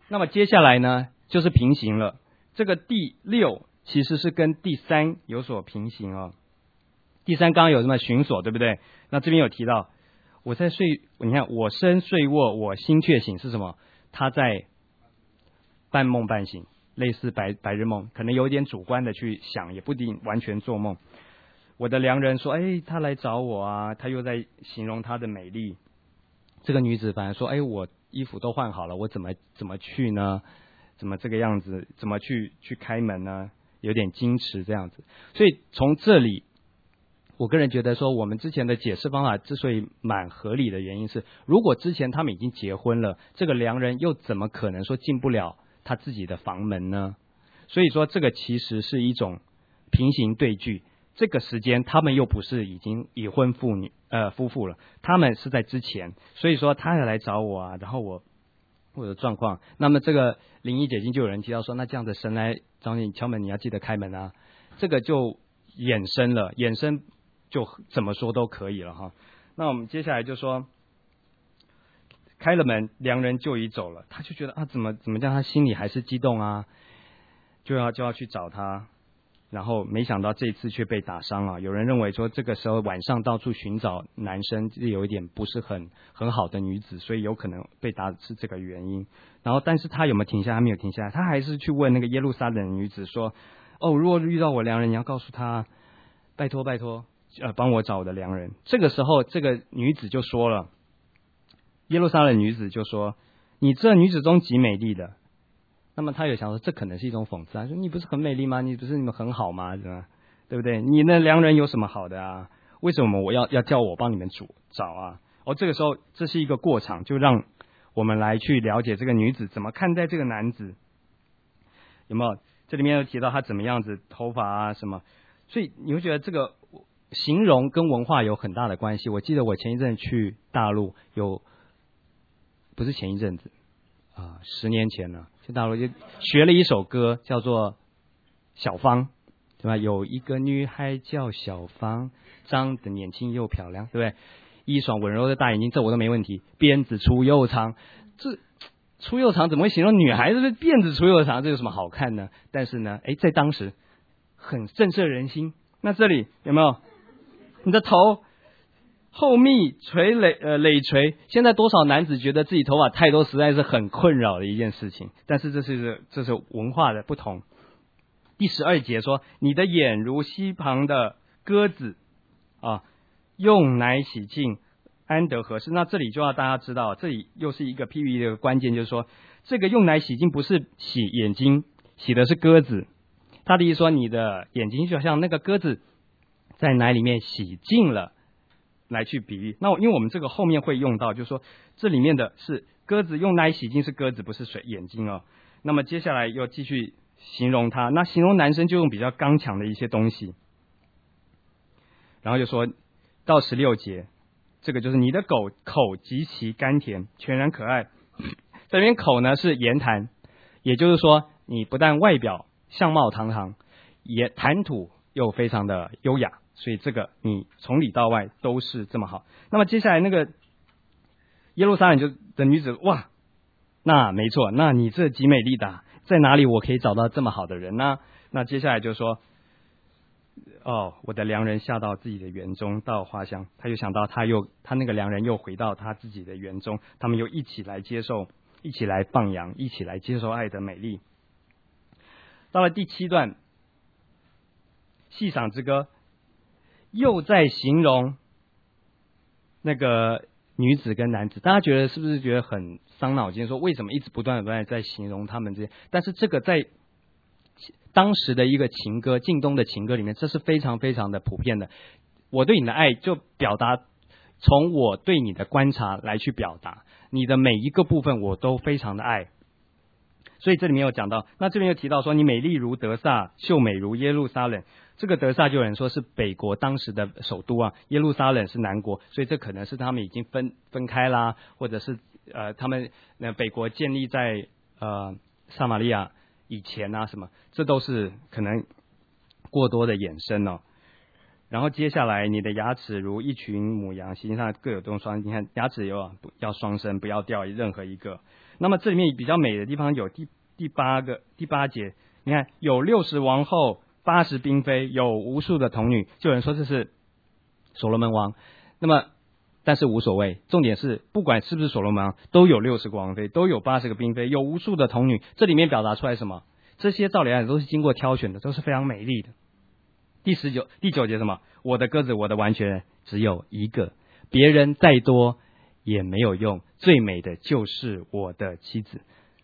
那么接下来呢，就是平行了。这个第六其实是跟第三有所平行哦。第三刚刚有什么寻索，对不对？那这边有提到，我在睡，你看我身睡卧，我心却醒是什么？他在半梦半醒，类似白白日梦，可能有一点主观的去想，也不一定完全做梦。我的良人说，哎，他来找我啊，他又在形容他的美丽。这个女子反而说，哎，我衣服都换好了，我怎么怎么去呢？怎么这个样子？怎么去去开门呢？有点矜持这样子。所以从这里，我个人觉得说，我们之前的解释方法之所以蛮合理的原因是，如果之前他们已经结婚了，这个良人又怎么可能说进不了他自己的房门呢？所以说，这个其实是一种平行对句。这个时间他们又不是已经已婚妇女呃夫妇了，他们是在之前，所以说他也来找我啊，然后我我的状况，那么这个灵异解经就有人提到说，那这样子神来找你敲门，你要记得开门啊，这个就衍生了，衍生就怎么说都可以了哈。那我们接下来就说，开了门，良人就已走了，他就觉得啊，怎么怎么样，他心里还是激动啊，就要就要去找他。然后没想到这一次却被打伤了。有人认为说，这个时候晚上到处寻找男生，有一点不是很很好的女子，所以有可能被打是这个原因。然后，但是他有没有停下？他没有停下来，他还是去问那个耶路撒冷女子说：“哦，如果遇到我良人，你要告诉他，拜托拜托，呃，帮我找我的良人。”这个时候，这个女子就说了，耶路撒冷女子就说：“你这女子中极美丽的。”那么他有想说，这可能是一种讽刺啊，说你不是很美丽吗？你不是你们很好吗？对吧？对不对？你的良人有什么好的啊？为什么我要要叫我帮你们主找啊？哦，这个时候这是一个过场，就让我们来去了解这个女子怎么看待这个男子，有没有？这里面有提到他怎么样子，头发啊什么，所以你会觉得这个形容跟文化有很大的关系。我记得我前一阵去大陆，有不是前一阵子啊，十年前了。去大陆就学了一首歌，叫做《小芳》，对吧？有一个女孩叫小芳，长得年轻又漂亮，对不对？一双温柔的大眼睛，这我都没问题。辫子粗又长，这粗又长怎么会形容女孩子的辫子粗又长？这有什么好看呢？但是呢，哎，在当时很震慑人心。那这里有没有？你的头厚密垂累呃累垂，现在多少男子觉得自己头发太多，实在是很困扰的一件事情。但是这是这是文化的不同。第十二节说，你的眼如溪旁的鸽子啊，用奶洗净，安得合适。那这里就要大家知道，这里又是一个 P V 的关键，就是说，这个用奶洗净不是洗眼睛，洗的是鸽子。他的意思说，你的眼睛就像那个鸽子在奶里面洗净了。来去比喻，那因为我们这个后面会用到，就是说这里面的是鸽子用奶洗净是鸽子，不是水眼睛哦。那么接下来又继续形容它，那形容男生就用比较刚强的一些东西，然后就说到十六节，这个就是你的狗口极其甘甜，全然可爱。这边口呢是言谈，也就是说你不但外表相貌堂堂，也谈吐又非常的优雅。所以这个你从里到外都是这么好。那么接下来那个耶路撒冷就的女子，哇，那没错，那你这极美丽的，在哪里我可以找到这么好的人呢？那接下来就说，哦，我的良人下到自己的园中，到花香，他又想到他又他那个良人又回到他自己的园中，他们又一起来接受，一起来放羊，一起来接受爱的美丽。到了第七段，细赏之歌。又在形容那个女子跟男子，大家觉得是不是觉得很伤脑筋？说为什么一直不断的不断在形容他们这些？但是这个在当时的一个情歌，晋东的情歌里面，这是非常非常的普遍的。我对你的爱，就表达从我对你的观察来去表达，你的每一个部分我都非常的爱。所以这里面有讲到，那这边又提到说，你美丽如德萨，秀美如耶路撒冷。这个德萨就有人说是北国当时的首都啊，耶路撒冷是南国，所以这可能是他们已经分分开啦，或者是呃他们呃北国建立在呃撒玛利亚以前啊什么，这都是可能过多的衍生哦。然后接下来，你的牙齿如一群母羊，形上各有东双，你看牙齿有要双生，不要掉任何一个。 那么这里面比较美的地方有第第八个第八节，你看有六十王后，八十嫔妃，有无数的童女，就有人说这是所罗门王。那么但是无所谓，重点是不管是不是所罗门王，都有六十个王妃，都有八十个嫔妃，有无数的童女。这里面表达出来什么？这些照理来讲都是经过挑选的，都是非常美丽的。第十九第九节什么？我的鸽子，我的完全人只有一个，别人再多也没有用，最美的就是我的妻子。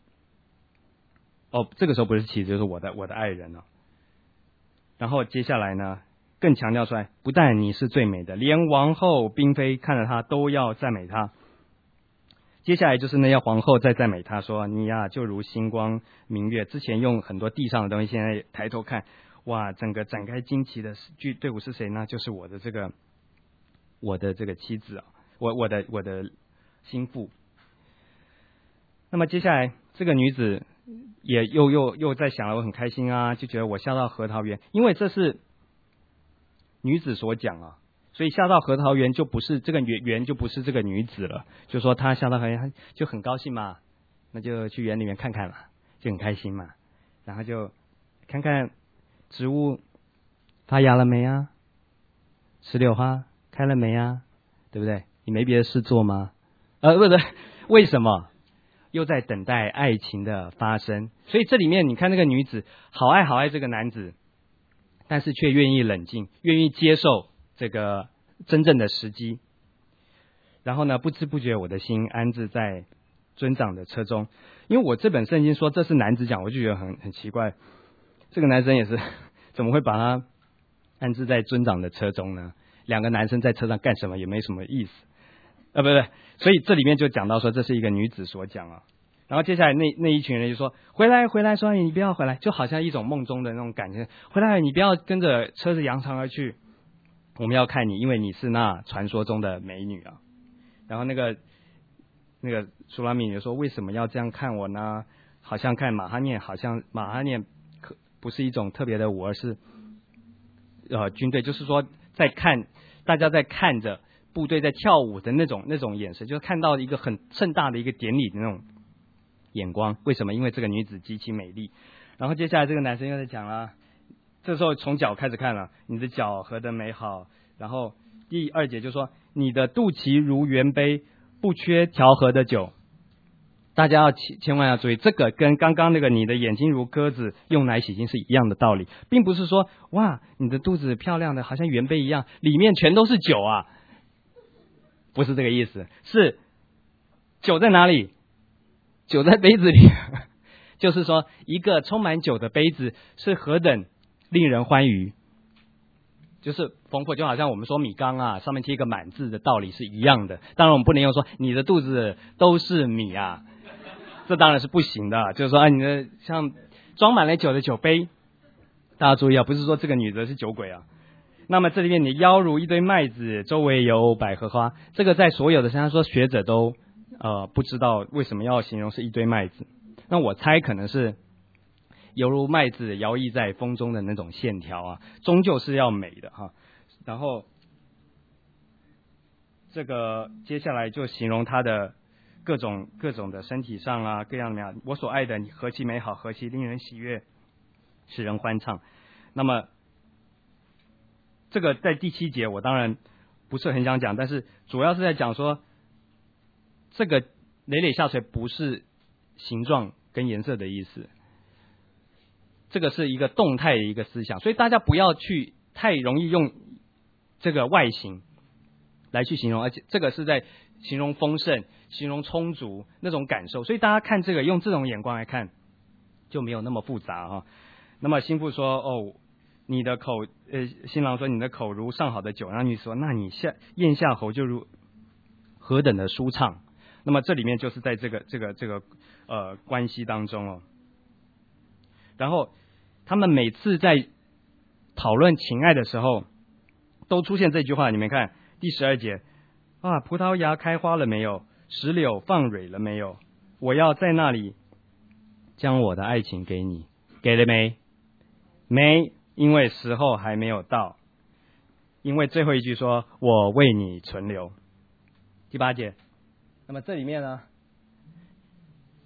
哦，这个时候不是妻子，就是我的我的爱人了。然后接下来呢，更强调出来，不但你是最美的，连王后嫔妃看着她都要赞美她。接下来就是那些皇后在赞美她，说你呀、啊、就如星光明月。之前用很多地上的东西，现在抬头看，哇，整个展开旌旗的队队伍是谁呢？就是我的这个我的这个妻子啊，我我的我的心腹。那么接下来这个女子也又又又在想了，我很开心啊，就觉得我下到核桃园，因为这是女子所讲啊，所以下到核桃园就不是这个园园就不是这个女子了，就说她下到核桃园就很高兴嘛，那就去园里面看看嘛，就很开心嘛，然后就看看植物发芽了没啊，石榴花开了没啊，对不对？你没别的事做吗？呃，不是，为什么？又在等待爱情的发生。所以这里面你看那个女子好爱好爱这个男子，但是却愿意冷静，愿意接受这个真正的时机。然后呢，不知不觉我的心安置在尊长的车中。因为我这本圣经说这是男子讲，我就觉得很很奇怪，这个男生也是怎么会把他安置在尊长的车中呢？两个男生在车上干什么也没什么意思啊，不对，所以这里面就讲到说这是一个女子所讲啊。然后接下来那那一群人就说回来回来，说你不要回来，就好像一种梦中的那种感觉，回来你不要跟着车子扬长而去，我们要看你，因为你是那传说中的美女啊。然后那个那个苏拉米就说为什么要这样看我呢？好像看马哈念，好像马哈念可不是一种特别的舞，而是呃军队，就是说在看大家在看着部队在跳舞的那种那种眼神，就是看到一个很盛大的一个典礼的那种眼光。为什么？因为这个女子极其美丽。然后接下来这个男生又在讲了，这时候从脚开始看了，你的脚何等美好。然后第二节就说你的肚脐如圆杯，不缺调和的酒。大家要千万要注意，这个跟刚刚那个你的眼睛如鸽子用奶洗净是一样的道理，并不是说哇你的肚子漂亮的好像圆杯一样，里面全都是酒啊，不是这个意思，是酒在哪里？酒在杯子里就是说一个充满酒的杯子是何等令人欢愉，就是丰富，就好像我们说米缸啊上面贴一个满字的道理是一样的。当然我们不能用说你的肚子都是米啊，这当然是不行的，就是说啊你的像装满了酒的酒杯，大家注意啊，不是说这个女的是酒鬼啊。那么这里面你腰如一堆麦子，周围有百合花，这个在所有的像说学者都呃不知道为什么要形容是一堆麦子，那我猜可能是犹如麦子摇曳在风中的那种线条啊，终究是要美的哈。然后这个接下来就形容他的各种各种的身体上啊各样的样，我所爱的你何其美好，何其令人喜悦，使人欢畅。那么这个在第七节我当然不是很想讲，但是主要是在讲说这个累累下垂不是形状跟颜色的意思，这个是一个动态的一个思想，所以大家不要去太容易用这个外形来去形容，而且这个是在形容丰盛、形容充足那种感受，所以大家看这个用这种眼光来看就没有那么复杂哈。那么新妇说哦你的口呃新郎说你的口如上好的酒，然后女说那你下咽下喉就如何等的舒畅。那么这里面就是在这个这个这个呃关系当中哦。然后他们每次在讨论情爱的时候都出现这句话，你们看第十二节啊，葡萄芽开花了没有，石榴放蕊了没有，我要在那里将我的爱情给你，给了没？没，因为时候还没有到，因为最后一句说我为你存留。第八节，那么这里面呢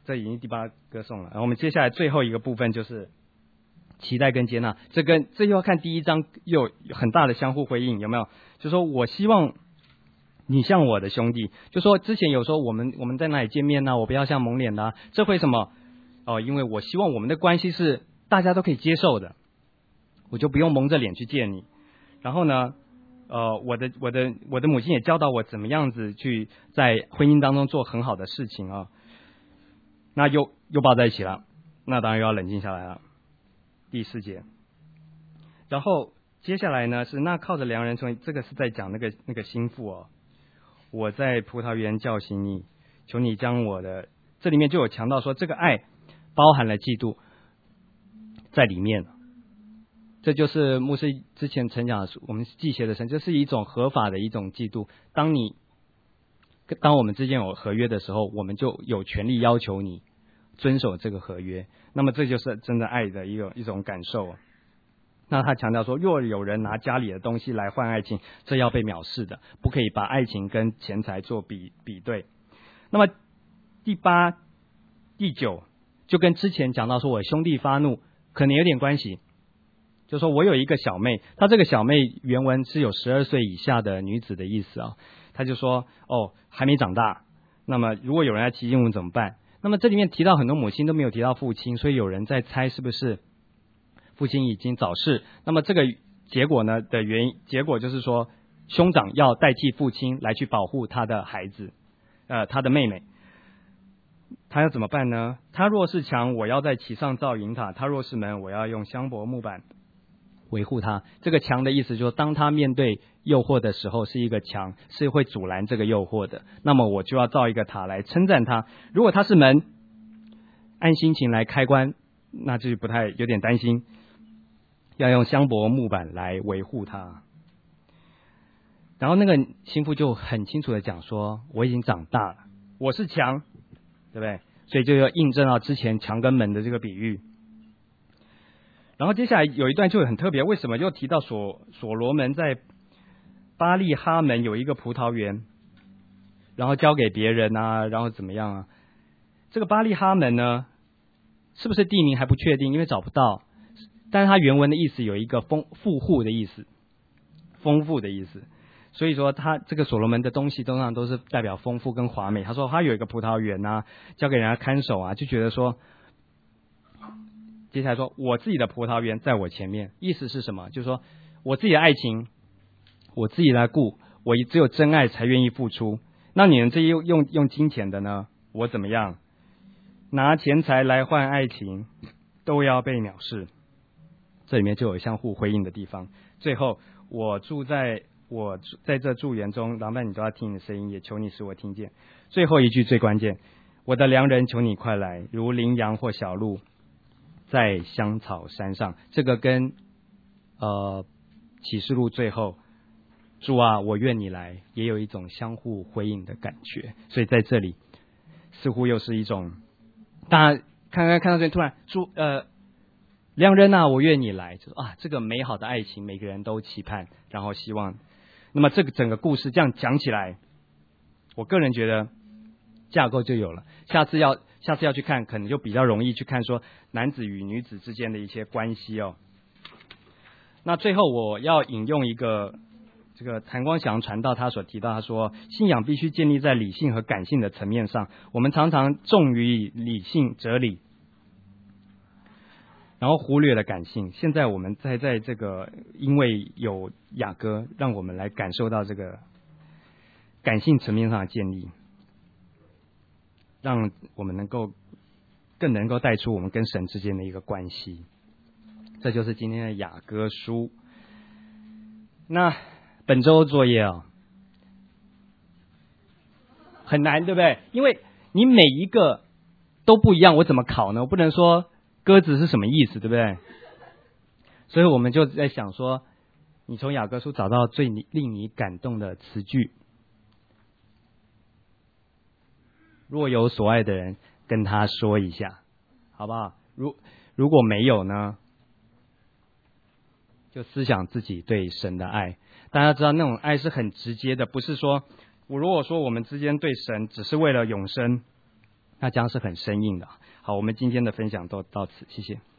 这已经第八歌颂了。然后我们接下来最后一个部分就是期待跟接纳，这跟这又要看第一章又有很大的相互回应，有没有？就说我希望你像我的兄弟，就说之前有说我们我们在哪里见面呢、啊？我不要像蒙脸的、啊，这会什么？哦，因为我希望我们的关系是大家都可以接受的，我就不用蒙着脸去见你。然后呢，呃，我的我的我的母亲也教导我怎么样子去在婚姻当中做很好的事情啊。那又又抱在一起了，那当然又要冷静下来了。第四节，然后接下来呢是那靠着良人成为，这个是在讲那个那个心腹哦。我在葡萄园叫醒你，求你将我的，这里面就有强调说这个爱包含了嫉妒在里面，这就是牧师之前曾讲的，我们忌邪的神，这是一种合法的一种嫉妒。当你当我们之间有合约的时候，我们就有权利要求你遵守这个合约，那么这就是真的爱的一种一种感受。那他强调说，若有人拿家里的东西来换爱情，这要被藐视的，不可以把爱情跟钱财做比比对。那么第八、第九就跟之前讲到说我兄弟发怒可能有点关系，就说我有一个小妹，她这个小妹原文是有十二岁以下的女子的意思啊，他就说哦还没长大，那么如果有人来提醒我们怎么办？那么这里面提到很多母亲都没有提到父亲，所以有人在猜是不是父亲已经早逝。那么这个结果呢的原因，结果就是说兄长要代替父亲来去保护他的孩子，呃，他的妹妹。他要怎么办呢？他若是墙，我要在其上造银塔；他若是门，我要用香柏木板维护他。这个墙的意思就是，当他面对诱惑的时候，是一个墙，是会阻拦这个诱惑的。那么我就要造一个塔来称赞他。如果他是门，按心情来开关，那就不太有点担心。要用香柏木板来维护他。然后那个心腹就很清楚的讲说，我已经长大了，我是墙，对不对？所以就要印证到之前墙跟门的这个比喻。然后接下来有一段就很特别，为什么又提到所所罗门在巴利哈门有一个葡萄园，然后交给别人啊，然后怎么样啊？这个巴利哈门呢，是不是地名还不确定，因为找不到。但是它原文的意思有一个丰富户的意思，丰富的意思。所以说他这个所罗门的东西通常都是代表丰富跟华美。他说他有一个葡萄园啊，交给人家看守啊，就觉得说，接下来说我自己的葡萄园在我前面，意思是什么？就是说我自己的爱情我自己来顾，我只有真爱才愿意付出。那你们这些用用用金钱的呢？我怎么样？拿钱财来换爱情，都要被藐视。这里面就有相互回应的地方。最后，我住在我在这住园中，狼狈你都要听你的声音，也求你使我听见。最后一句最关键，我的良人，求你快来，如羚羊或小鹿，在香草山上。这个跟呃启示录最后，主啊，我愿你来，也有一种相互回应的感觉。所以在这里，似乎又是一种，大家看看看到这里，突然主呃。良人啊，我愿你来，就是啊，这个美好的爱情，每个人都期盼，然后希望。那么这个整个故事这样讲起来，我个人觉得架构就有了。下次要下次要去看，可能就比较容易去看说男子与女子之间的一些关系哦。那最后我要引用一个这个谭光祥传道他所提到，他说信仰必须建立在理性和感性的层面上。我们常常重于理性哲理，然后忽略了感性。现在我们在在这个，因为有雅歌，让我们来感受到这个感性层面上的建立，让我们能够更能够带出我们跟神之间的一个关系。这就是今天的雅歌书。那本周作业啊，很难，对不对？因为你每一个都不一样，我怎么考呢？我不能说鸽子是什么意思，对不对？所以我们就在想说，你从雅歌书找到最令你感动的词句，若有所爱的人，跟他说一下，好不好？如如果没有呢，就思想自己对神的爱。大家知道那种爱是很直接的，不是说我如果说我们之间对神只是为了永生， 那将是很生硬的。好，我们今天的分享都到此，谢谢。